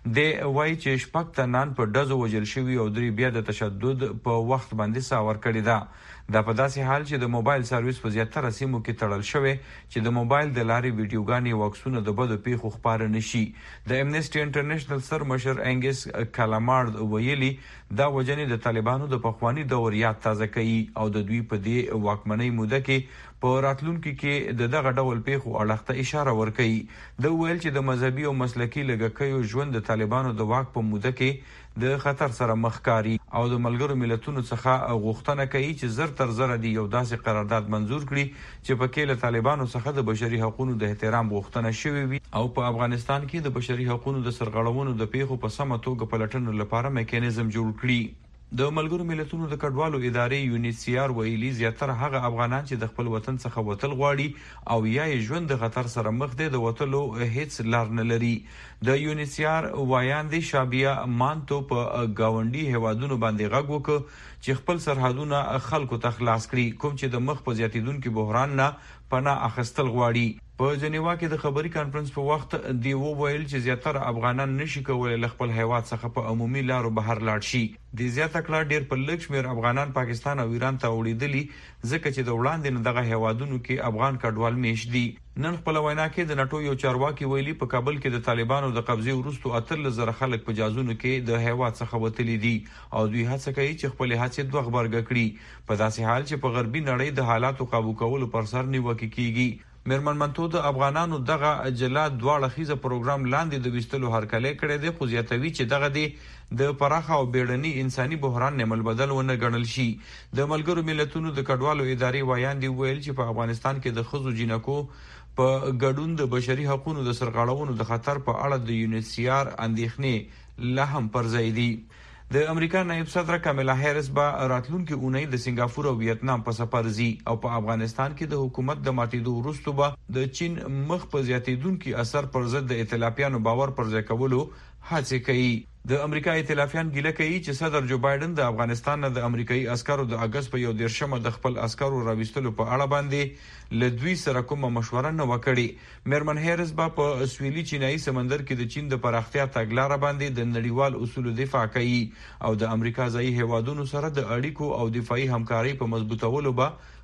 د وای چې شپږ تنان په ډزو وژل شوی او درې بیا د تشدد په وخت باندې ساور کړی ده. دا په داسې حال چې د موبایل سرویس په زیاتره سیمو کې تړل شوی چې د موبایل د لارې ویډیوګانې او عکسونه د بدو پیښو خبره نشي. د امنیسټي انټرنیشنل سر مشر انګس کلامارد ویلي دا وجنې د طالبانو د پخوانی دور یاد تازه کوي او د دوی په دې واکمنۍ موده کې په راتلونکو کې دغه ډول پیښو اړخته اشاره ورکړي. د ویل چې د مذهبي او مسلکي لګکیو ژوند د طالبانو د واک په موده کې د خطر سره مخ کاری او د ملګرو ملتونو څخه غوښتنه کوي چې زر تر زر دی یو داسې قرارداد منزور کړي چې په کې له طالبانو څخه د بشري حقوقو د احترام غوښتنه شوی وي او په افغانستان کې د بشري حقوقو د سرغړونو د پیښو په سمه توګه پلټنو لپاره میکانیزم جوړ کړي. د ملګرو ملتونو د کډوالو ادارې یونیسیار ویلي زیاتره هغه افغانان چې د خپل وطن څخه وتل غواړي او یا یې ژوند د خطر سره مخ دي د وتلو هیڅ لار نه لري. د یونیسیار وایاندې شابیا مانتو په گاونډي هیوادونو باندې غږ وکړ چې خپل سرحدونه خلکو ته خلاص کړي کوم چې د مخ په زیاتیدونکو بحران نه پناه اخیستل غواړي. په جنیوا کې د خبري کانفرنس په وخت دی وویل چې زیاتره افغانان نشي کولای له خپل هیواد څخه په عمومي لارو بهر لاړ شي. د زیاته کړه ډیر په لږ شمېر افغانان پاکستان او ایران ته وړېدلي ځکه چې د وړاندې نه دغه هیوادونو کې افغان کډوال میشت دي. نن خپل وینا کې د نټو یو چارواکي ویلي په کابل کې د طالبانو د قبضې وروسته 13,000 خلک په جازونو کې د هیواد څخه وتلي دي او دوی هڅه کوي چې خپل هڅې دوه غبرګ کړي په داسې حال چې په غربي نړۍ د حالاتو قابو کولو پر سر نیوکه کیږي. میرمن منتو د افغانانو دغه اجلاس دواړه خيزه پروګرام لاندې د وستلو هرکلی کړی دی خو زیاتوي چې دغه د پراخه او بیړني انساني بحران نمل بدل ونه ګڼل شي. د ملګرو ملتونو د کډوالو ادارې وایاندې ویل چې په افغانستان کې د خزو جنکو په ګډون د بشري حقوقو د سرغړونو د خطر په اړه د یونیسیار اندېښنې لا هم پر ځای دي. د امریکا نائب صدر کاملا هریس به راتلونکي اونۍ د سنگاپور او ویتنام په سفر ځي او په افغانستان کې د حکومت د ماتېدو وروسته به د چین مخ په زیاتیدونکو اثر پر ضد د ائتلافیانو باور پر ځای کولو هڅه کوي. د امریکا ائتلافیان ګیله کوي چې صدر جو بایدن د افغانستان نه د امریکایي عسکرو د اگست په 11 د خپل عسکرو راوستلو په اړه باندې له دوی سره کومه مشوره نه وکړي. میرمن هریس با په سویلي چینایي سمندر کې د چین د پراختیا تګلارې باندې د نړیوال اصولو دفاع کوي او د امریکا ځایي هیوادونو سره د اړیکو او دفاعي همکارۍ په مضبوطولو به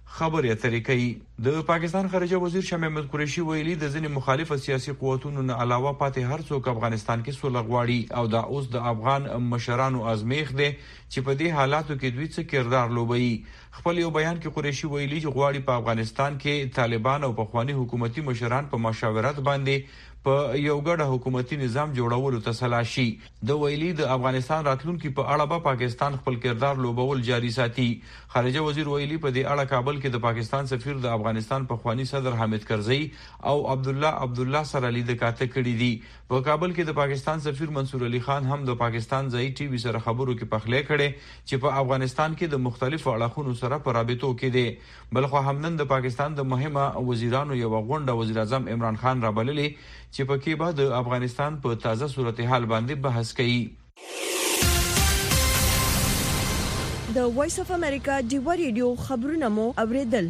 خبرې اترې کوي. د پاکستان خارجه وزیر شاه محمود قریشي ویلي د ځینې مخالف سیاسي قوتونو نه علاوه پاتې هر څوک افغانستان کې سوله غواړي او دا اوس د افغان مشرانو ازمیخ دی چې په دې حالاتو کې دوی څه کردار لوبوي. خپل یو بیان کې قریشي ویلي چې غواړي په افغانستان کې طالبان او پخوانی حکومتي مشران په مشاورت باندې په یو ګډه حکومتي نظام جوړولو ته سلاشي. د ویلي د افغانستان راتلونکي په اړه به پاکستان خپل کردار لوبول جاري ساتي. خارجه وزیر ویلي په دې اړه کابل کې د پاکستان سفیر د افغانستان پخوانی صدر حامد کرزی او عبدالله سره لیدل کاته کړي دي. په کابل کې د پاکستان سفیر منصور علي خان هم د پاکستان ځای ټي وي سره خبرو کې پخلې کړي چې په افغانستان کې د مختلفو اړخونو سره په رابطو کې دي. بلخو همنن د پاکستان د مهمه وزیرانو یو غونډه وزیر اعظم عمران خان را بللې چې پکې به د افغانستان په تازه صورتحال باندې بحث کوي. د وایس اف امریکا ډیوا ریډیو خبرونه مو اوریدل.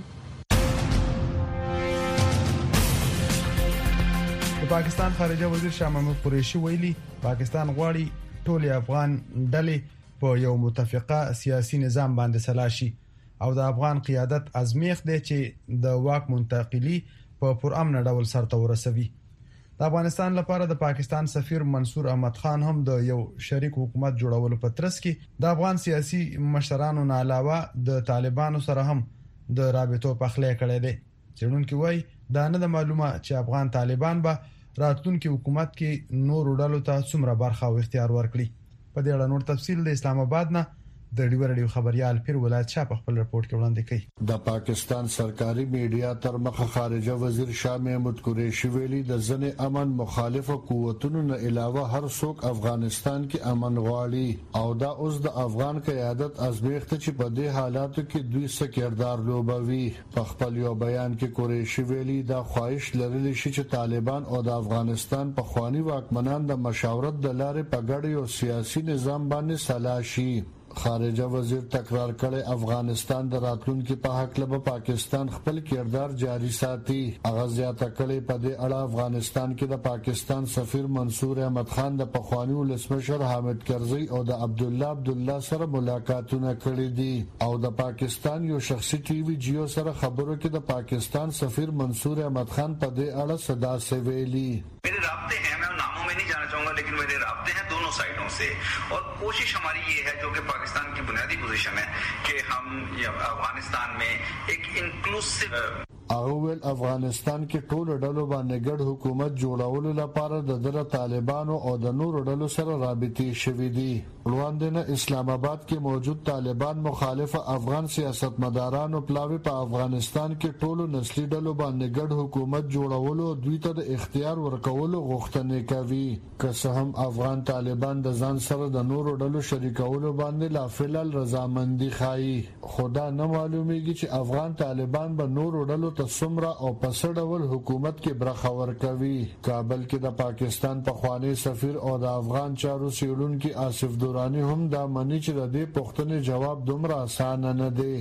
د پاکستان خارجه وزیر شاه محمود قریشي ویلي پاکستان غواړي ټول افغان ډلې په یو متفقه سیاسي نظام باندې سلاشي او د افغان قیادت ازمیخ دی چې د واک منتقلی په پرامن ډول سرته ورسوي. د افغانستان لپاره د پاکستان سفیر منصور احمد خان هم د یو شریک حکومت جوړولو په ترڅ کې د افغان سیاسي مشرانو نه علاوه د طالبانو سره هم د رابطو پخلې کړې دي. څېړونکو وایي دا نه معلومه چې افغان طالبان به راتلونکي حکومت کې نور ډلو ته څومره برخه او اختیار ورکړي. په دې اړه نور تفصیل د اسلام آباد نه د ډیور ډیو خبريال پیر ولایت شاه په خپل رپورت کې وړاندې کړي. د پاکستان سرکاري میډیا تر مخه خارجه وزیر شاه محمود قریشي ویلي د ځنې امن مخالفه قوتونو نه علاوه هر څوک افغانستان کې امن غواړي او دا اوس د افغان قیادت ازمیخته چې په دې حالاتو کې دوی څه کردار لوبوي. په خپل یو بیان کې قریشي ویلي دا خواهش لرلی شي چې طالبان او د افغانستان پخوانی واکمنان د مشاورت د لارې په ګډ یو سیاسي نظام باندې سلاشي. خارجه وزیر تکرار کړي افغانستان د راتلونکي په حق له پاکستان خپل کردار جاری ساتي. هغه زیاته کړي په دې اړه افغانستان کې د پاکستان سفیر منصور احمد خان د پخوانی ولسمشر حامد کرزی او د عبدالله سره ملاقاتونه کړي دي او د پاکستان یو شخصي ټي وي جیو سره خبرو کې د پاکستان سفیر منصور احمد خان په دې اړه صدا سے ویلي. मेरे राब्ते हैं, मैं नामों में नहीं जाना चाहूंगा, लेकिन मेरे राब्ते हैं दोनों साइडों से और कोशिश हमारी ये है जो कि पाकिस्तान की बुनियादी पोजीशन है कि हम अफगानिस्तान में एक inclusive اول افغانستان کې ټول ډلو باندې ګډ حکومت جوړولو لپاره د طالبانو او د نورو ډلو سره رابطې شوې دي. وړاندې اسلام آباد کې موجود طالبان مخالف افغان سیاستمدارانو پلاوی په افغانستان کې ټولو نسلي ډلو باندې ګډ حکومت جوړولو دوی ته د اختیار ورکولو غوښتنه کوي. که څه هم افغان طالبان د ځان سره د نورو ډلو شریکولو باندې لا فعل رضامندي ښایي، خدا نه معلومیږي چې افغان طالبان به نورو ډلو سمرا او پسړول حکومت کې برخه ورکوي. کابل کې د پاکستان پخوانی سفیر او د افغان چارو څېړونکي آصف دورانی هم دا مني چې د دې پوښتنې جواب دومره اسانه نه دی.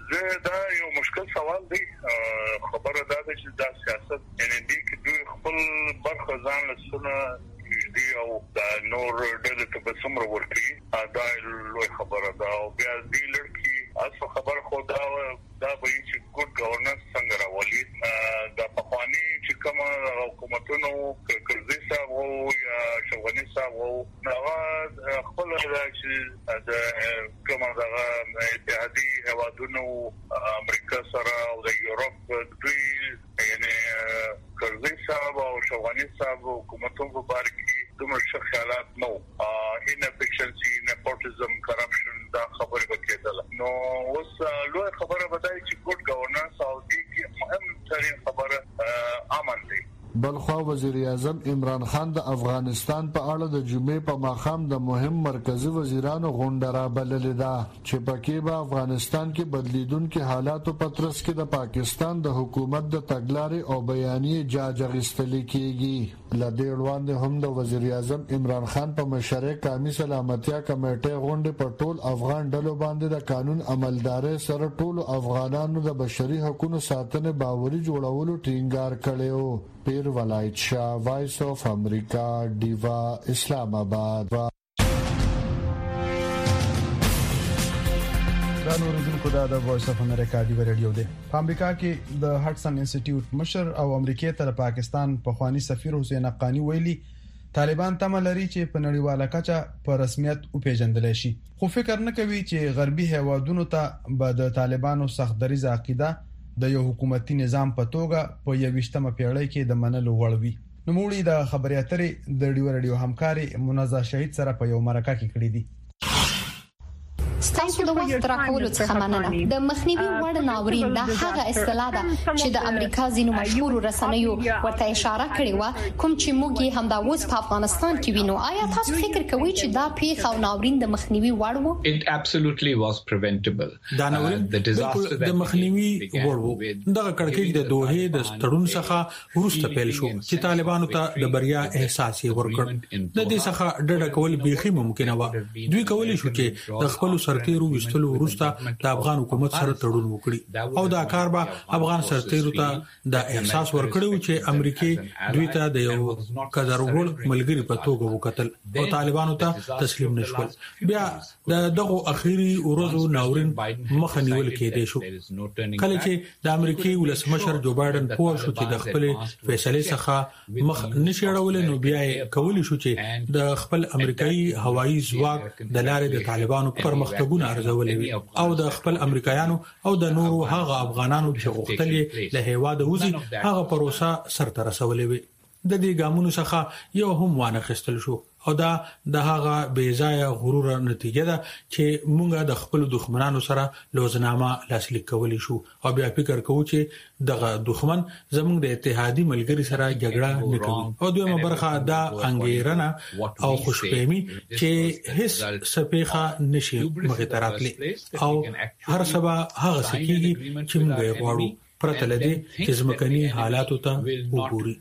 دا یو مشکل سوال دی. خبره دا ده چې دا سیاست یعنی دی کې دوی خپل برخه ځان لسونه دی او دا نور ډلې ته به څومره ورکړي دا لوی خبره ده. او بیا دې لړکي اصل خبر خو دا به چې ګډ گورننس څنګه راولي. دا پخوانی چې کوم حکومتونو کرزي صاحب او یا شوغني صاحب او هغه خپل چې د کوم دغه اتحادي هوادونو امریکا سره او د یورپ دوی یعنی کرزي صاحب او شوغني صاحب حکومتونو په باره کې دومره ښه خیالات نو inefficiency, nepotism, corruption دا خبره وکړه. نو اوس لوی خبره بدای چې ګډ گورننس او دې مهم ترين خبره امن دی. بلخوا وزیر اعظم عمران خان د افغانستان په اړه د جمعې په ماښام د مهم مرکزی وزیرانو غونډه را بللې ده چې پکې به افغانستان کې بدلیدونکو حالاتو په ترڅ کې د پاکستان د حکومت د تګلارې او بیانیې جاج اخیستل کیږي. لدې وړاندې هم د وزیر اعظم عمران خان په مشرۍ قومي سلامتیا کمیټې غونډه په ټول افغان ډلو باندې د قانون عملداري سره ټول افغانانو د بشري حقوقو ساتنې باوري جوړولو ټینګار کړو. پیر ولایت شاه، وایس اف امریکا، ډیوا، اسلام آباد. ګرانو اوریدونکو د وایس اف امریکا دی رادیو دی په امریکا کې د هټسن انسټیټیوټ مشر او امریکای ته د پاکستان پخوانی سفیر حسین حقانی ویلي طالبان تمه لري چې په نړیواله کچه په رسمیت او پیژندل شي خو فکر نه کوي چې غربي هیوادونو ته به د طالبانو سخت دریزه عقیده د یو حکومتي نظام په توګه په 21مه پیړۍ کې د منلو وړ وي. نو موږ د خبري اترې د رادیو همکاري منزه شهید سره په یو مرکه کې کړی دي. ستاسو د وخت راکولو څخه مننه. د مخنیوي وړ ناورین د هغه اصطلاح ده چې د امریکا ځینو مشهور رسنیو ورته اشاره کړې و کوم چې موږ یې همدا اوس په افغانستان کې وینو. آیا تاسو فکر کوئ چې دا پیښه او ناورین د مخنیوي وړ وو؟ It absolutely was preventable. دا ناورین د مخنیوي وړ وو. دغه کړکېچ د دوه د ستړون څخه وروسته پیل شو چې طالبانو ته د بریا احساس ورکړ. د دې څخه ډډه کول بيخي ممکنه و. دوی کولی شو چې د خپل سرتیرو وشتلو وروسته د افغان حکومت سره تړون وکړي او دا کار به افغان سرتیرو ته د احساس ورکړو چې امریکای دوی ته د یو قدرور ملګری په توګه وکتل او طالبانو ته تسلیم نشول. بیا دغه اخیری ورځو ناورین مخ نیول کېدې شو کله چې د امریکای ولسمشر جو بایدن پوه شو چې د خپل فیصله څخه مخ نشړول نو بیا کولی شو چې د خپل امریکایي هوایي ځواک د لارې د طالبانو پرمختګونه ارزولې او د خپل امریکایانو او د نورو هغه افغانانو چې غوښتل له هیواده وځي هغه پروسه سرته رسولې وي. د دې ګامونو څخه یو هم وانه خستل شو او دا د هغه بیځای غرور نتیجه ده چې موږ د خپل دښمنانو سره لوزنامه لاسلیک کولی شو او بیا فکر کوو چې دغه دښمن زموږ د اتحادي ملګری سره جګړه نه کوي. او دویمه برخه دا انګیرنه او خوشفهمي چې هیڅ سپېخه نشي مخې ته راتلی او هر سبا هغه سکیږي چې موږ غواړو پرته لدی چې زمکني حالاتو ته وګوري.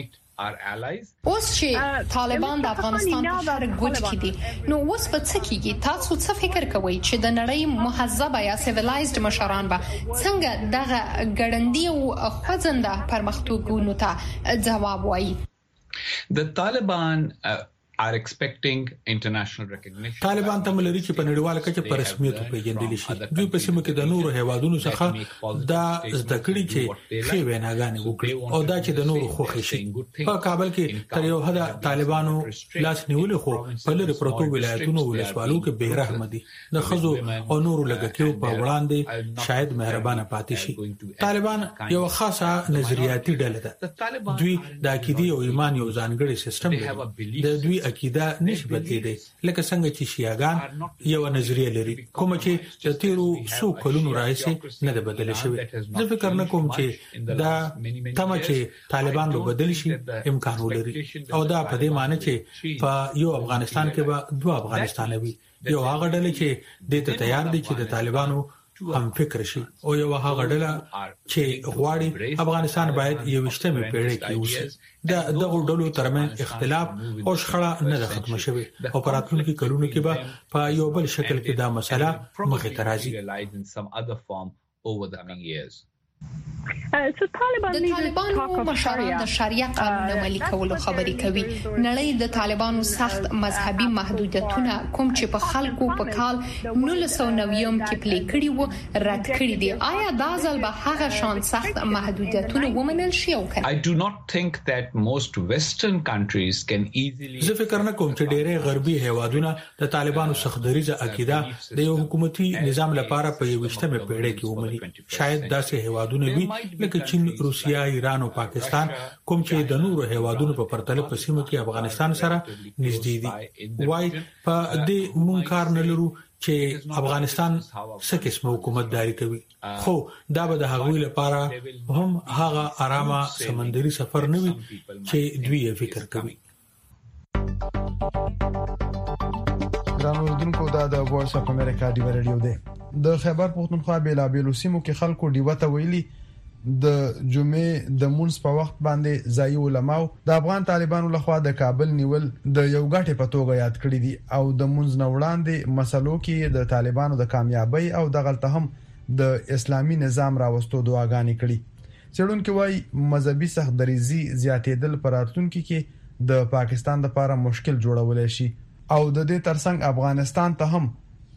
اوس چې طالبان د افغانستان په هر ګوټ کې دي نو اوس په څه کېږي؟ تاسو څه فکر کوئ چې د نړۍ مهذبه یا سیویلایزډ مشران به څنګه دغه ګړندی او خوځنده پرمختګونو ته ځواب وایي؟ The Taliban are expecting international recognition. طالبان تم لري چې په نړیواله کچه په رسمیت پیژندل شي. دوی په سیمه کې د نورو هیوادونو څخه دا زده کړی چې خې ویناګانې وکړي او دا چې د نورو خوښ شي. په کابل کې تر یو حد طالبانو لاس نیول خو په لری پروتو ولایتونو ولسوالو کې به رحم دي. د خزو او نورو لګکیو په وړاندې شاید مهربانه پاتې شي. طالبان یو خاصه نظریاتي ډله ده. دوی د عقیده او ایمان یو ځانګړی سیستم لري. د دوی عقیده نشي بدلیدي لکه څنګه چې شیعاګان یو نظریه لري کوم چې د تیرو څو کلونو راځي نه بدل شوی. زه فکر نه کوم چې دا تمه چې طالبان به بدل شي امکان ولري او دا په دې معنی چې په یو افغانستان کې به دوه افغانستان وي. یو هغه ډله چې د ته تیار دي چې د طالبانو هم فکر شي او یو هغه ډله چې غواړي افغانستان باید یو وشتمه پیړۍ کې اوسي. دغه ډلو ترمن اختلاف او شخړه نه ختم شوي او په راتلونکي کلونو کې به په یو بل شکل کې دا مسله مخې ته راځي. د طالبانو مشران د شریعه قانون عملي کولو خبرې کوي. نړۍ د طالبانو سخت مذهبي محدودیتونه کوم چې په خلکو په کال 1990 کې پلي کړي وو رد کړي دي. آیا دا ځل به هغه شان سخت محدودیتونه ومنل شي او کنه؟ I do not think that most western countries can easily. زه فکر نه کوم چې ډېرې غربي هیوادونه د طالبانو سخت دریزه عقیده د یو حکومتي نظام لپاره په 21مه پیړۍ کې ومني. شاید داسې هیوادونه وي لکه چین، روسیا، ایران او پاکستان کوم چې د نورو هیوادونو په پرتله په سیمه کې افغانستان سره نږدې دي. وای په دې مونږ کار نه لرو چې افغانستان څه قسم حکومتداري کوي خو دا به د هغوی لپاره هم هغه آرامه سمندري سفر نه وي چې دوی یې فکر کوي. ګرانو دونکو دا د وایس اف امریکا دی رادیو دی. د خیبر پختونخوا بیلابیلو سیمو کې خلکو دیوته ویلي د جمعې د مونږ په وخت باندې ځای علماء د افغان طالبانو لخوا د کابل نیول د یو غټه په توګه یاد کړی دي او د مونږ نه وړاندې مسلو کې د طالبانو د کامیابی او د غلطه هم د اسلامي نظام راوستو دعاګانې کړي. څېړونکو وايي مذهبي سخت دریزي زیاتېدل پر راتلونکي کې د پاکستان لپاره مشکل جوړولای شي او د دې ترڅنګ افغانستان ته هم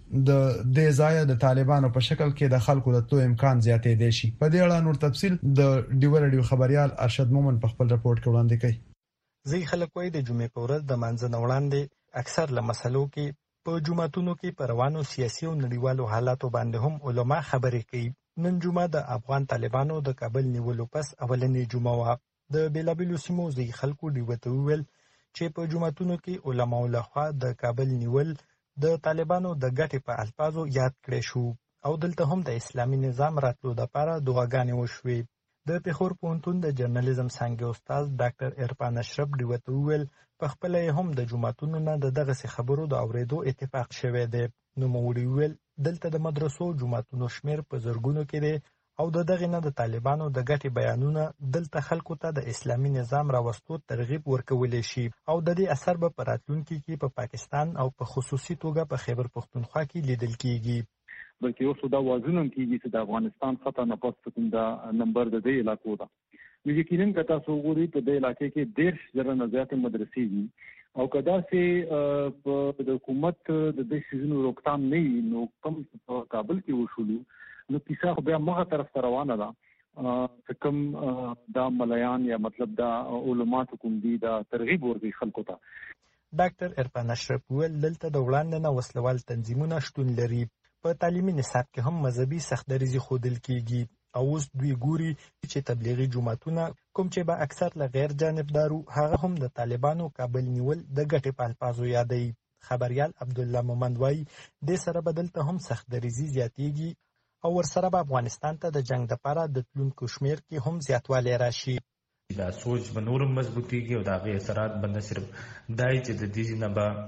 د دې ځای د طالبانو په شکل کې د خلکو د تو امکان زیاتې دي شي. په دې اړه نور تفصیل د ډیو خبريال ارشد مومن په خپل رپورت کې وړاندې کړي. ځي خلک وایي د جمعې په ورځ د منځ نه وړاندې اکثر له مسلو کې په جمعتونو کې پر روانو سیاسي او نړیوالو حالاتو باندې هم علما خبرې کوي. نن جمعه د افغان طالبانو د کابل نیولو پس اولنې جمعه وه. د بیلابیلو سیمو ځي خلکو ډیو ته وویل چې په جمعتونو کې علماو لخوا د کابل نیول د طالبانو د ګټې په الفاظو یاد کړی شو او دلته هم د اسلامي نظام راتلو لپاره دعاګانې وشوې. د پېښور پوهنتون د جرنالیزم څانګې استاد ډاکټر عرفان اشرف ډیو ته وویل په خپله یې هم د جوماتونو نه د دغسې خبرو د اورېدو اتفاق شوی دی. نوموړي وویل دلته د مدرسو جوماتونو شمېر په زرګونو کې دی او د دغې نه د طالبانو د ګټې بیانونه دلته خلکو ته د اسلامي نظام راوستو ترغیب ورکولی شي او د دې اثر به په راتلونکي کې په پاکستان او په خصوصي توګه په خیبر پښتونخوا کې لیدل کیږي. بلکې اوس دا وازونه کیږي چې د افغانستان خطا نه پس کوم دا نمبر د دې علاقو ده. یقینا که تاسو وګورئ په دې علاقې کې 1.5 نه زیاتې مدرسې دي او کدا چې په د حکومت د دې سيزونو روکتام نه وي نو کوم په کابل کې وشولو نو کیسه خو بیا مغه طرف ته روانه ده. کوم دا مليان یا مطلب دا علماء کوم دي دا ترغیب ورکړي خلکو ته. ډاکټر عرفان اشرف ویل دلته د وړاندې نه وسلوال تنظیمونه شتون لري. په تعلیمي نصاب کې هم مذهبي سختدریزي ښودل کیږي او اوس دوی ګوري چې تبلیغي جماعتونه کوم چې به اکثر له غیر جانبدارو هغه هم د طالبانو کابل نیول د ګټې په الفاظو یادوي. خبريال عبدالله مومند وایي دې سره به دلته هم سختدریزي زیاتیږي او ورسره به افغانستان ته د جنگ لپاره د تلونکو شمیر کې هم زیاتوالی راشي. دا سوچ به نورم مضبوطیږي او د هغې اثرات به نه صرف دای چې د دې نه به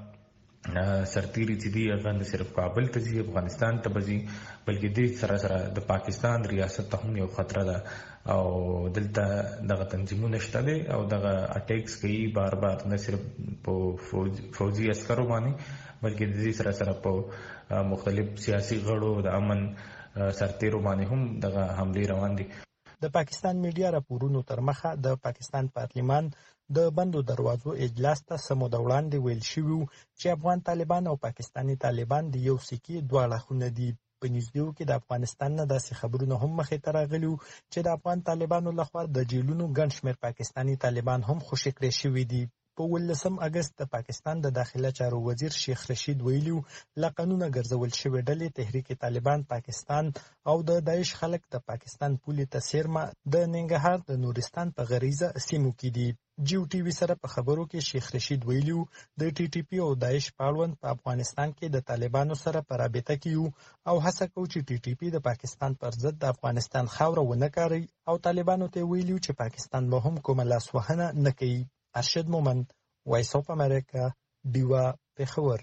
سرتیری چې دی هغه نه صرف کابل ته ځي افغانستان ته ځي بلکې دې سره سره د پاکستان ریاست ته هم یو خطر ده او دلته دغه تنظیمونه شته دي او دغه اٹیکس کوي بار بار نه صرف په فوجي عسکرو باندې بلکې دې سره سره په مختلف سیاسي غړو د امن سرتیرو باندې هم دغه حمله روان دي. د پاکستان میډیا راپورونو تر مخه د پاکستان پارلیمان د بندو دروازو اجلاس ته سمو د وړاندې ویل شوي چې افغان طالبان او پاکستاني طالبان د یو سکې دوه اړخونه دي. په نږدېو کې د افغانستان نه داسې خبرونه هم مخې ته راغلي چې د افغان طالبانو لخوا د جیلونو ګڼ شمېر پاکستاني طالبان هم خوشي کړی شوي دي. په 18 اگست د پاکستان د داخله چارو وزیر شیخ رشید ویلي له قانونه ګرځول شوې ډلې تحریک طالبان پاکستان او د داعش خلک د پاکستان پولې ته څیرمه د ننګرهار د نورستان په غریزه سیمو کې دي. جیو ټي وي سره په خبرو کې شیخ رشید ویلي د ټي ټي پی او داعش پاړوند په افغانستان کې د طالبانو سره په رابطه کې او هڅه کوي چې ټي ټي پی د پاکستان پر ضد د افغانستان خاوره ونه کاروي او طالبانو ته ویلي چې پاکستان به هم کومه لاسوهنه نه کوي. ارشد مومند وایس اف امریکا دیوا پېښور.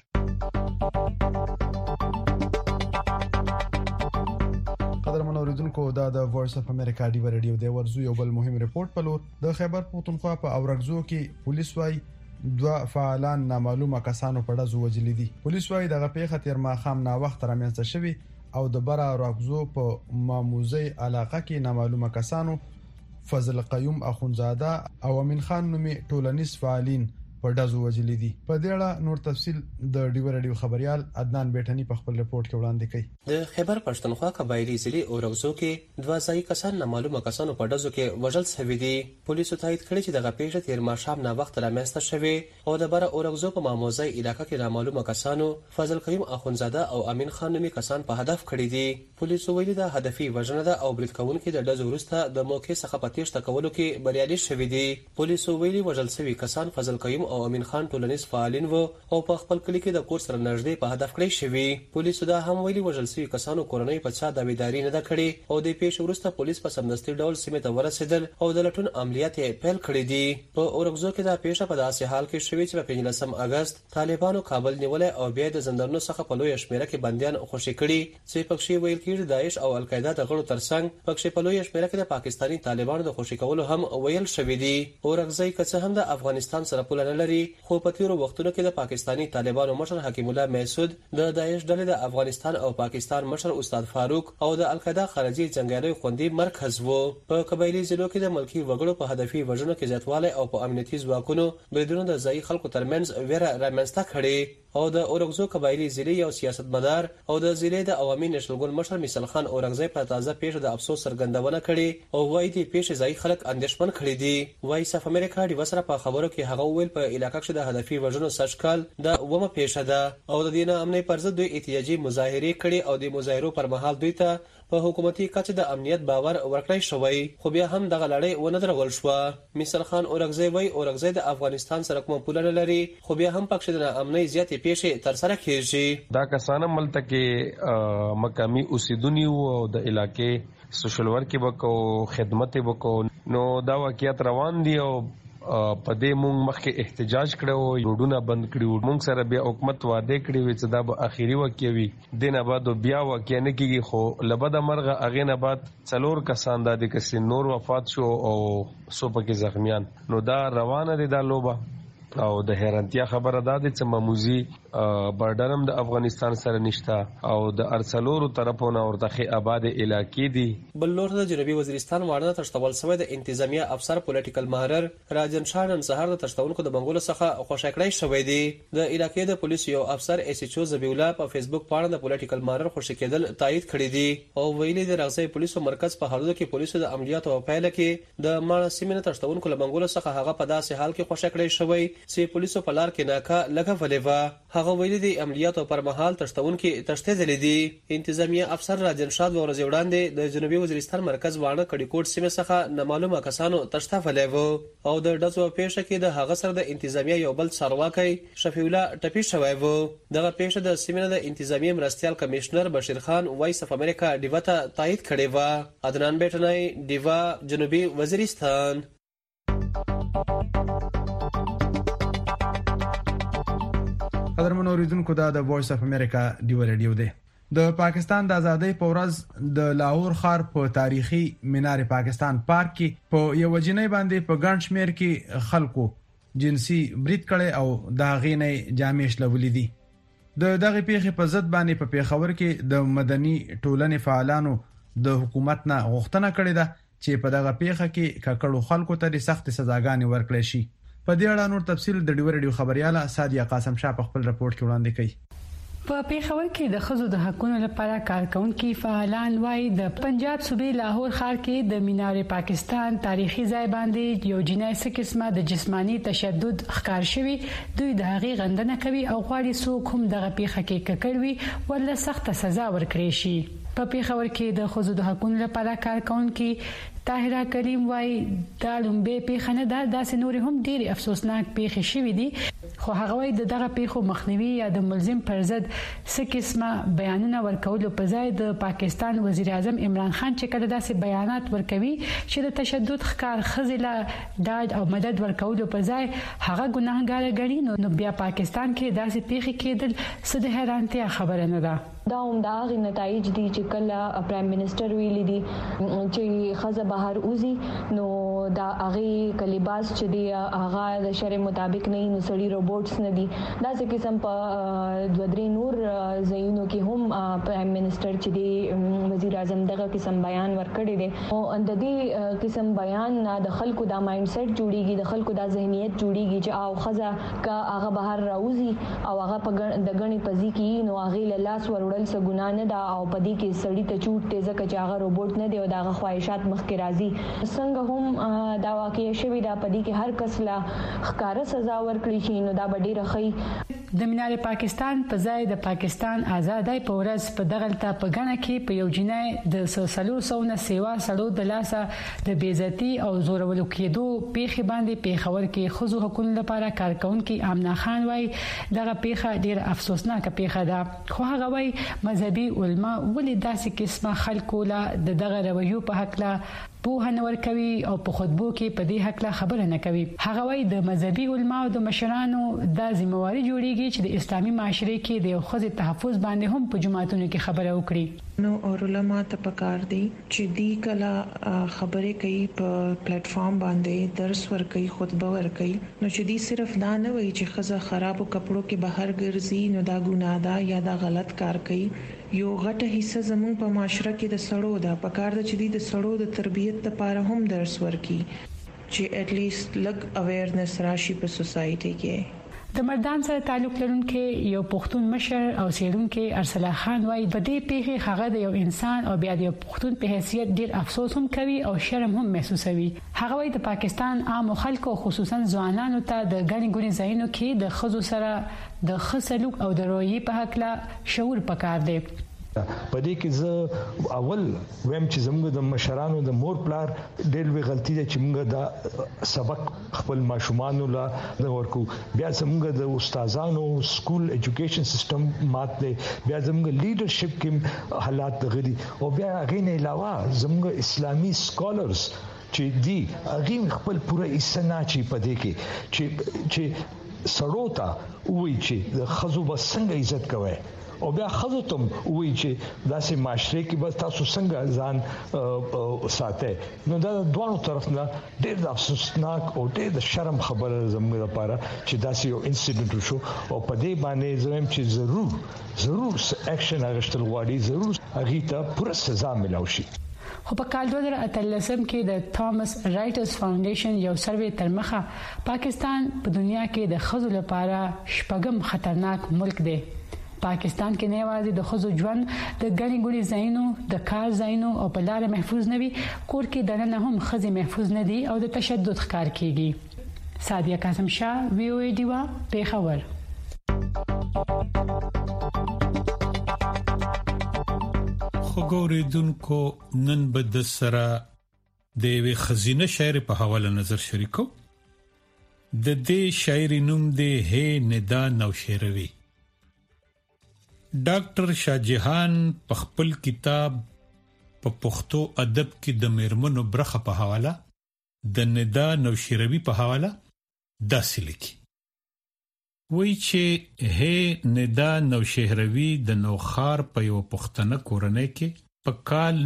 قدرمن اوریدونکو دا د وایس اف امریکا دی ریډیو دی ورزو یو بل مهم ریپورت په لور د خیبر پښتونخوا په اورګزو کې پولیس وايي دوه فعالان نامعلومه کسانو په ډزو وجلې دي. پولیس وايي دغه پیښه تیر ماښام نا وخت رامنځته شوې او د برا اورګزو په ماموزي علاقه کې نامعلومه کسانو فضل قیوم اخونزاده او امین خان نومي ټولنیز فعالین په ډزو وجلې دي. په دې اړه نور تفصیل د ډیو ریډیو خبريال عدنان بیٹنی په خپل رپورت کې وړاندې کړي. د خیبر پښتونخوا قبایلی ضلع اورګزو کې دوه ځای کسان نامعلومه کسانو په ډزو کې وژل شوي دي. پولیسو تایید کړی چې دغه پیښه تیر ماښام نا وخت رامنځته شوې او د بره اورګزو په ماموزي علاقې کې نامعلومه کسانو فضل قیوم اخونزاده او امین خان نومي کسان په هدف کړی دي. پولیسو ویلي دا هدفي وژنه ده او برید کوونکي د ډزو وروسته د موقع څخه په تېښته کولو کې بریالي شوي دي. پولیسو ویلي وژل شوي کسان فضل قیوم او امین خان ټولنیز فعالین وو او په خپل کلی کې د کور سره نږدې په هدف کړی شوی. پولیسو دا هم ویلي وژل شوي کسانو کورنۍ په څا داویداري نه ده کړې او د پیښې وروسته پولیس په سمدستي ډول سیمې ته ورسېدل او د لټون عملیات یې پیل کړي دي. په اورګزو کې دا پیښه په داسې حال کې شوې چې په 15 اگست طالبانو کابل نیولای او بیا د زندانونو څخه په لوی شمیره کې بندیان خوشي کړي چې پکښې ویل کېږي داعش او القاعده د غړو ترڅنګ پکښې په لوی شمیره کې د پاکستاني طالبانو د خوشي کولو هم ویل شوې دي. اورګزو که څه هم د افغانستان سره پوله نه لري خو په تیرو وختونو کې د پاکستاني طالبانو مشر حکیم الله محسود د داعش ډلې د افغانستان او پاکستان مشر استاد فاروق او د القاعده خارجي جنگیالیو خوندي مرکز وو. په قبایلی ضلعو کې د ملکی وګړو په هدفي وژنو کې زیاتوالی او په امنیتي ځواکونو بریدونو د ځایي خلکو ترمنځ ویره رامنځته کړې. او د اورغزو قبایلی ضلع یو سیاستمدار او د ضلع د عوامي نېشنل ګوند مشر میسل خان اورغزی په تازه پیښه د افسوس څرګندونه کړې او وایي د پیښې ځای خلک اندېښمن کړي دي. وایس اف امریکا د وسره په خبرو کې هغه ویل په علاقې کې د هدفي وژنو سچکال د ومه پیښه ده او د دینه امنیت پر ضد دوی احتجاجي مظاهره کړي او د مظاهرو پر مهال دوی ته په حکومتي کچه د امنیت باور ورکړی شوی خو بیا هم دغه لړۍ ونه درول شو. میسل خان اورغزی وایي اورغزی د افغانستان سره کوم پوله لري خو بیا هم پکښ د امنیت زیاتې پیښې تر سره کیږي. دا کسانه ملته کې مقامی اوسیدونکو او د علاقې سوشل ورک وکاو خدمت وکاو نو دا واقعیت روان دي او په دې مونږ مخکې احتجاج کړو روډونه بند کړو مونږ سره بیا حکومت وعده کړی چې دا به اخیری واقعي وي دینه بعد بیا واقع نه کیږي خو لبد مرغه اغه نه بعد څلور کسان د کسي نور وفات شو او سو پکې زخمیان نو دا روانه دي دا لوبه او د حیرانتیا خبره ده چې ماموزي بارډرم د افغانستان سره نشته او د ارسلورو طرفونه ورته آباد علاقې دي. بل لور د جنوبي وزیرستان وارنه تشتول سوی د انتظامیه افسر پولیټیکل ماهر راجن شاهن سهار د تشتونکو د منګولو څخه خوشکړی شوی دی. د علاقې د پولیس یو افسر اس ایچ او زبیولا په فیسبوک باندې د پولیټیکل ماهر خوشکېدل تایید کړی دی او ویلي د رغزي پولیسو مرکز په حدودو کې پولیسو د عملیاتو په پیل کې د ماړه سیمه تشتونکو د منګولو څخه هغه په داسې حال کې خوشکړی شوی چې پولیسو په لار کې ناکا لګولې و. هغه ویلي دی عملیاتو پر مهال تشتونکو تشتېدلې دي. انتظامیه افسر راجن شاد ورځ وړاندې د جنوبي وزیرستان مرکز وانه کډی کوټ سیمه څخه نامعلومه کسانو تشتولې و او د دزو پیښه کې د هغه سره د انتظامیه یو بل چارواکي شفیع الله ټپي شوی و. دغه پیښه د سیمه د انتظامیه مرستيال کمشنر بشیر خان وایس اف امریکا دیوته تایید کړی و. عدنان بیٹنای دیوا جنوبي وزیرستان. قدرمن اوریدونکو دا د وایس اف امریکا دیو رادیو دی. د پاکستان د ازادۍ په ورځ د لاهور ښار په تاریخي مینار پاکستان پارک کې په یو جنۍ باندې په ګڼ شمېر کې خلکو جنسي برید کړي او د غینې جامې شلولې دي. د دغه پیښې په ضد باندې په پیښور کې د مدني ټولنې فعالانو د حکومت نه غوښتنه کړې ده چې په دغه پیښه کې ککړو خلکو ته سخت سزاګانې ورکړي شي. په دې اړه نور تفصیل د ډیو رادیو خبرياله سادیا قاسم شاه په خپل راپورټ کې وړاندې کړي. په پیښور کې د خزو د حقوقو لپاره کارکونکو فعالان وايي د پنجاب صوبې لاهور ښار کې د مینار پاکستان تاریخي ځای باندې یو جنایي قسمه د جسمانی تشدد ښکار شوی دوی د هغې غندنه کوي او غواړي څوک هم دغه پیښه کې ککړوي ولله سخت سزا ورکړي شي. په پیښور کې د خزو د حقوقو لپاره کارکونکو طاهره کریم وايي دا لومبه پیښه نه ده داسې نور هم ډېری افسوسناک پیښې شوې دي خو هغه وايي دغه پیښو مخنیوي یا د ملزم پر ضد څه قسمه بیانونه ورکول په ځای د پاکستان وزیر اعظم عمران خان چې کله داسې بیانات ورکوي چې د تشدد ښکار خزله داد او مدد ورکول په ځای هغه ګناهګار ګڼي نو بیا پاکستان کې داسې پیښې کېدل څه د حیرانتیا خبره نه ده. دا همدغه نتایج دي چې کله پرایم منسٹر ویلي دي چې خزه بهر اوزي نو دا هغه کلیباس چې دی هغه د شرع مطابق نه نو سړي روبوټس نه دي دا څه قسم په دوه درې نور ځایونو کې هم پرایم منسٹر چې دی وزیر اعظم دغه قسم بیان ورکړی دی او د دې قسم بیان د خلکو دا مایند سیټ جوړیږي د خلکو دا ذهنیت جوړیږي چې او خزه کا هغه بهر راوزي او هغه په د غني پزي کې نو هغه لاس ورول څه ګناه نه ده او پدې کې سړی ته چوټ تیزه کچ هغه روبوټ نه دی او دغه خواهشات مخکې راځي څنګه هم دا واقع شوی دا پدې کې هر کس لا ښکارا سزا ورکړي شي نو دا ډېر ښه. د مینار پاکستان په ځای د پاکستان آزادۍ په ورځ په دغلطه په غنه کې په یو جنای د سلسلو سونه سیوا سړو د لاسه د بیزتی او زورولو کېدو پیښې باندې پیښور کې خزو حقوقو لپاره کارکونکو آمنا خان وای دغه پیښه ډېر افسوسناک پیښه ده خو هغه وای مذهبي علما ولې داسې قسمه خلکو لا دغه رویو په حق لا په هنور کوي او په خطبو کې په دې حق لا خبره نه کوي. هغه وای د مذهبي علما او د مشرانو د ذمہواری جوړیږي چې د اسلامي معاشره کې د خزې تحفظ باندې هم په جماعتونو کې خبره وکړي. نو اور علما ته پکار دي چې دی کله خبره کوي په پلیټ فارم باندې درس ور کوي خطبه ور کوي نو چې دی صرف دا نه وایي چې خزه خرابو کپړو کې بهر ګرځي نو دا ګناه ده یا دا غلط کار کوي. یو غټه حصہ زموږ په معاشره کې د سړو ده پکار د چې د سړو د تربيت لپاره هم درس ورکي چې اټ لیست لګ اویرنس راشي په سوسايټي کې. د مردان سره تعلق لرونکي یو پښتون مشر او سیرونکي ارسلا خان وايي په دې پیښه هغه د یو انسان او بیا د یو پښتون په حیثیت ډیر افسوس هم کوي او شرم هم محسوسوي. هغه وايي د پاکستان عام خلکو خصوصا ځوانانو ته د غني ګونی ځایونو کې د خزو سره د خسلوک او د رویي په حق لا شعور پکار دی. پدې کې زه اول ویم چې زموږ د مشرانو د مور پلار ډېر وی غلطي ده چې موږ دا سبق خپل ماشومانو لا ورکو. بیا زموږ د استادانو سکول ایجوکیشن سیستم مات دی. بیا زموږ لیډرشپ کې حالات غړي او بیا هغه نه علاوه زموږ اسلامي سکولرز چې دی هغه خپل پوره اسنا چې پدې کې چې سړوتا وی چې د خزو بسنګ عزت کوي او بیا خزو تم وی چې داسې معاشره کې بس تاسو څنګه ځان ساتي. نو دا دوه طرف نه ډېر افسوسناک او ډېر شرم خبره زموږ لپاره چې داسې یو انسیډنټ وشو او په دې باندې زم چې ضرور اکشن اغشتل غواړي، ضرور هغه ته پوره سزا ملو شي. خو په کال 2013 کې د تامس رایټرز فاونډیشن یو سروې تر مخه پاکستان په دنیا کې د خزو لپاره شپږم خطرناک ملک دی. پاکستان کې نه یوازې د خزو ژوند د غني ګونی ځایونو د کار ځایونو او په لار محفوظ نه وي، کور کې دننه هم خزي محفوظ نه دي او د تشدد ښکار کیږي. سادیه قاسم شاه، وی او ای ډیوا، پیښور. خګوریدونکو نن بد سره د وی خزینه شاعر په حواله نظر شریکو. د دې شاعر نوم دی هي ندا نوشیروي. ډاکټر شاهجهان په خپل کتاب په پښتو ادب کې د میرمنو برخه په حواله د ندا نوشیروي په حواله داسې لیکي. وایي چې هي ندا نوشیروي د نوخار په یو پښتنه کورنۍ کې په کال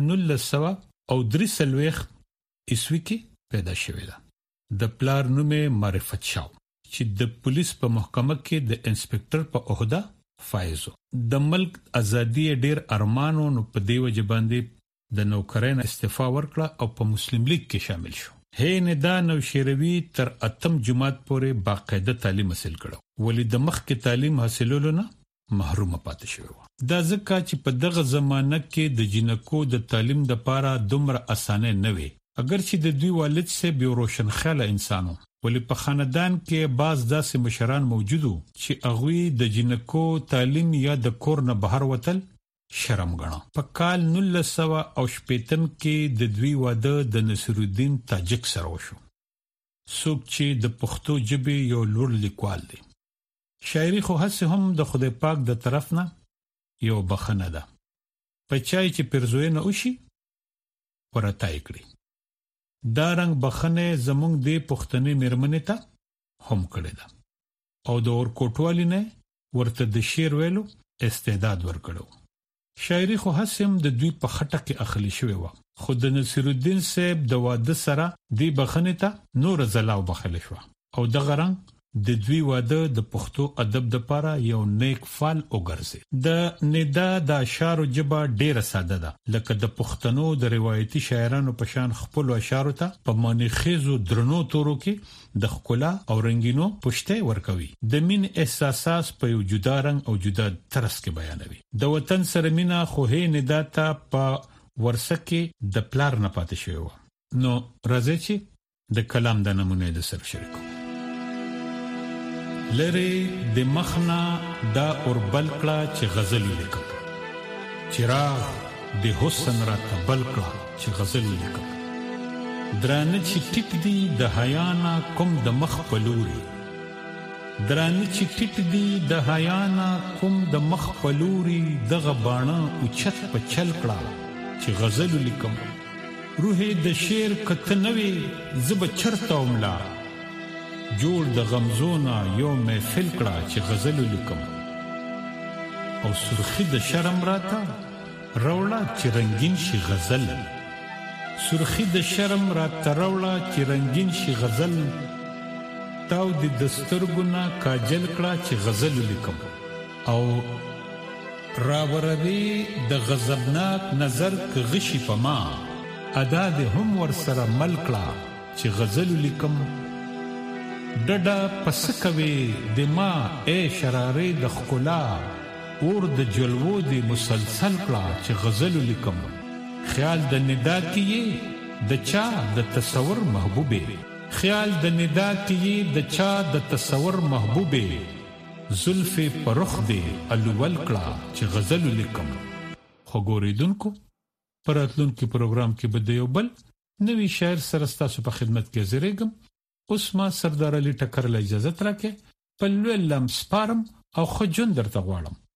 1933 عیسوي کې پیدا شوې ده. د پلار نوم معرفت شاه چې د پولیس په محکمه کې د انسپکټر په عہده فایزو. د ملک ازادي ډیر ارمانو نو په دیو جباندې د نوکرین استعفا ورکړه او په مسلم لیگ کې شامل شو. هي ندا نوشیروي تر اتم جماعت پورې باقاعده تعلیم حاصل کړو، ولی د مخ کې تعلیم حاصلولو نه محروم پاتې شو. دا ځکه چې په دغه زمانہ کې د جنکو د تعلیم د پاره دومره اسانه نه وي، اگر چې د دوی والد سه به روشن خیال انسانو، ولی په خاندان کې بعض داسې مشران موجودو چې اغوی د جنکو تعلیم یا د کور نه بهر وتل شرم غنا. په کال 1980 کې د دوی واده د نصر الدین تاجک سره وشو، څوک چې د پښتو ژبې یو لوړ لیکوال دی. شاعري خو هڅه هم د خدای پاک د طرف نه یو بخنه ده. په چای چې پرزوینه وشي ورتای کړی. دا رنګ بخنه زمونږ د پښتنې میرمنې ته هم کړی ده او د ورکوټوالي نه ورته د شعر ویلو استعداد ورکړو. شاعري خو هڅه هم د دوی په خټه کې اخلي شوی و، خو د نصر الدین صاحب د واده سره دی بخنه ته نور زلاو بخل شو او د غرنګ د دوی واده د پښتو ادب د پاره یو نیک فال وګرځي. د ندا د اشعار جبه ډیره ساده ده، لکه د پښتنو د روایتي شاعرانو په شان خپل اشعار ته په معنی خېزو درنو تورو کې د خکلا او رنگینو پښته ورکوي. د مين احساسات په یو جدا رنگ او جدا طرز کې بیانوي. د وطن سره مینا خو هي ندا ته په ورسکه د پلار نه پاتې شوی. نو راځي چې د کلام د نمونه د سر شریکو. لری د مخنا دا اوربل کړه چې غزل لیکم، چراغ د حسن را تبل کړه چې غزل لیکم. درانه چې ټیټ دی د حیانا کوم د مخ پلوري، درانه چې ټیټ دی د حیانا کوم د مخ پلوري، دغه باڼه اوچت په چل کړه چې غزل لیکم. روح د شعر کتنوي زب چرته وملا، جوړ د غمزونا یو محفل کړه چې غزل لیکم. او سرخی د شرم راته روړه چې رنگین شي غزل، سرخی د شرم راته روړه چې رنگین شي غزل. تاو د دسترګنا کاجل کړه چې غزل لیکم. او راوروي د غضبناک نظر که غشي پما، ادا د هم ور سره مل کړه چې غزل لیکم. ډډه پسکوي د ما اے شرارې د خکلا اور د جلوو دی مسلسل کړه چې غزل لیکم خیال د ندا کې د چا د تصور محبوبه خیال د ندا کې د چا د تصور محبوبه زلف پرخ دی الول کړه چې غزل لیکم خو ګوریدونکو پراتلونکو پروګرام کې به د یو بل نوی شاعر سره ستاسو په خدمت کې زیریږم اوس ما سردار علي ټکر له اجازه ترکه په لوی لمس پارم او خجون درته غواړم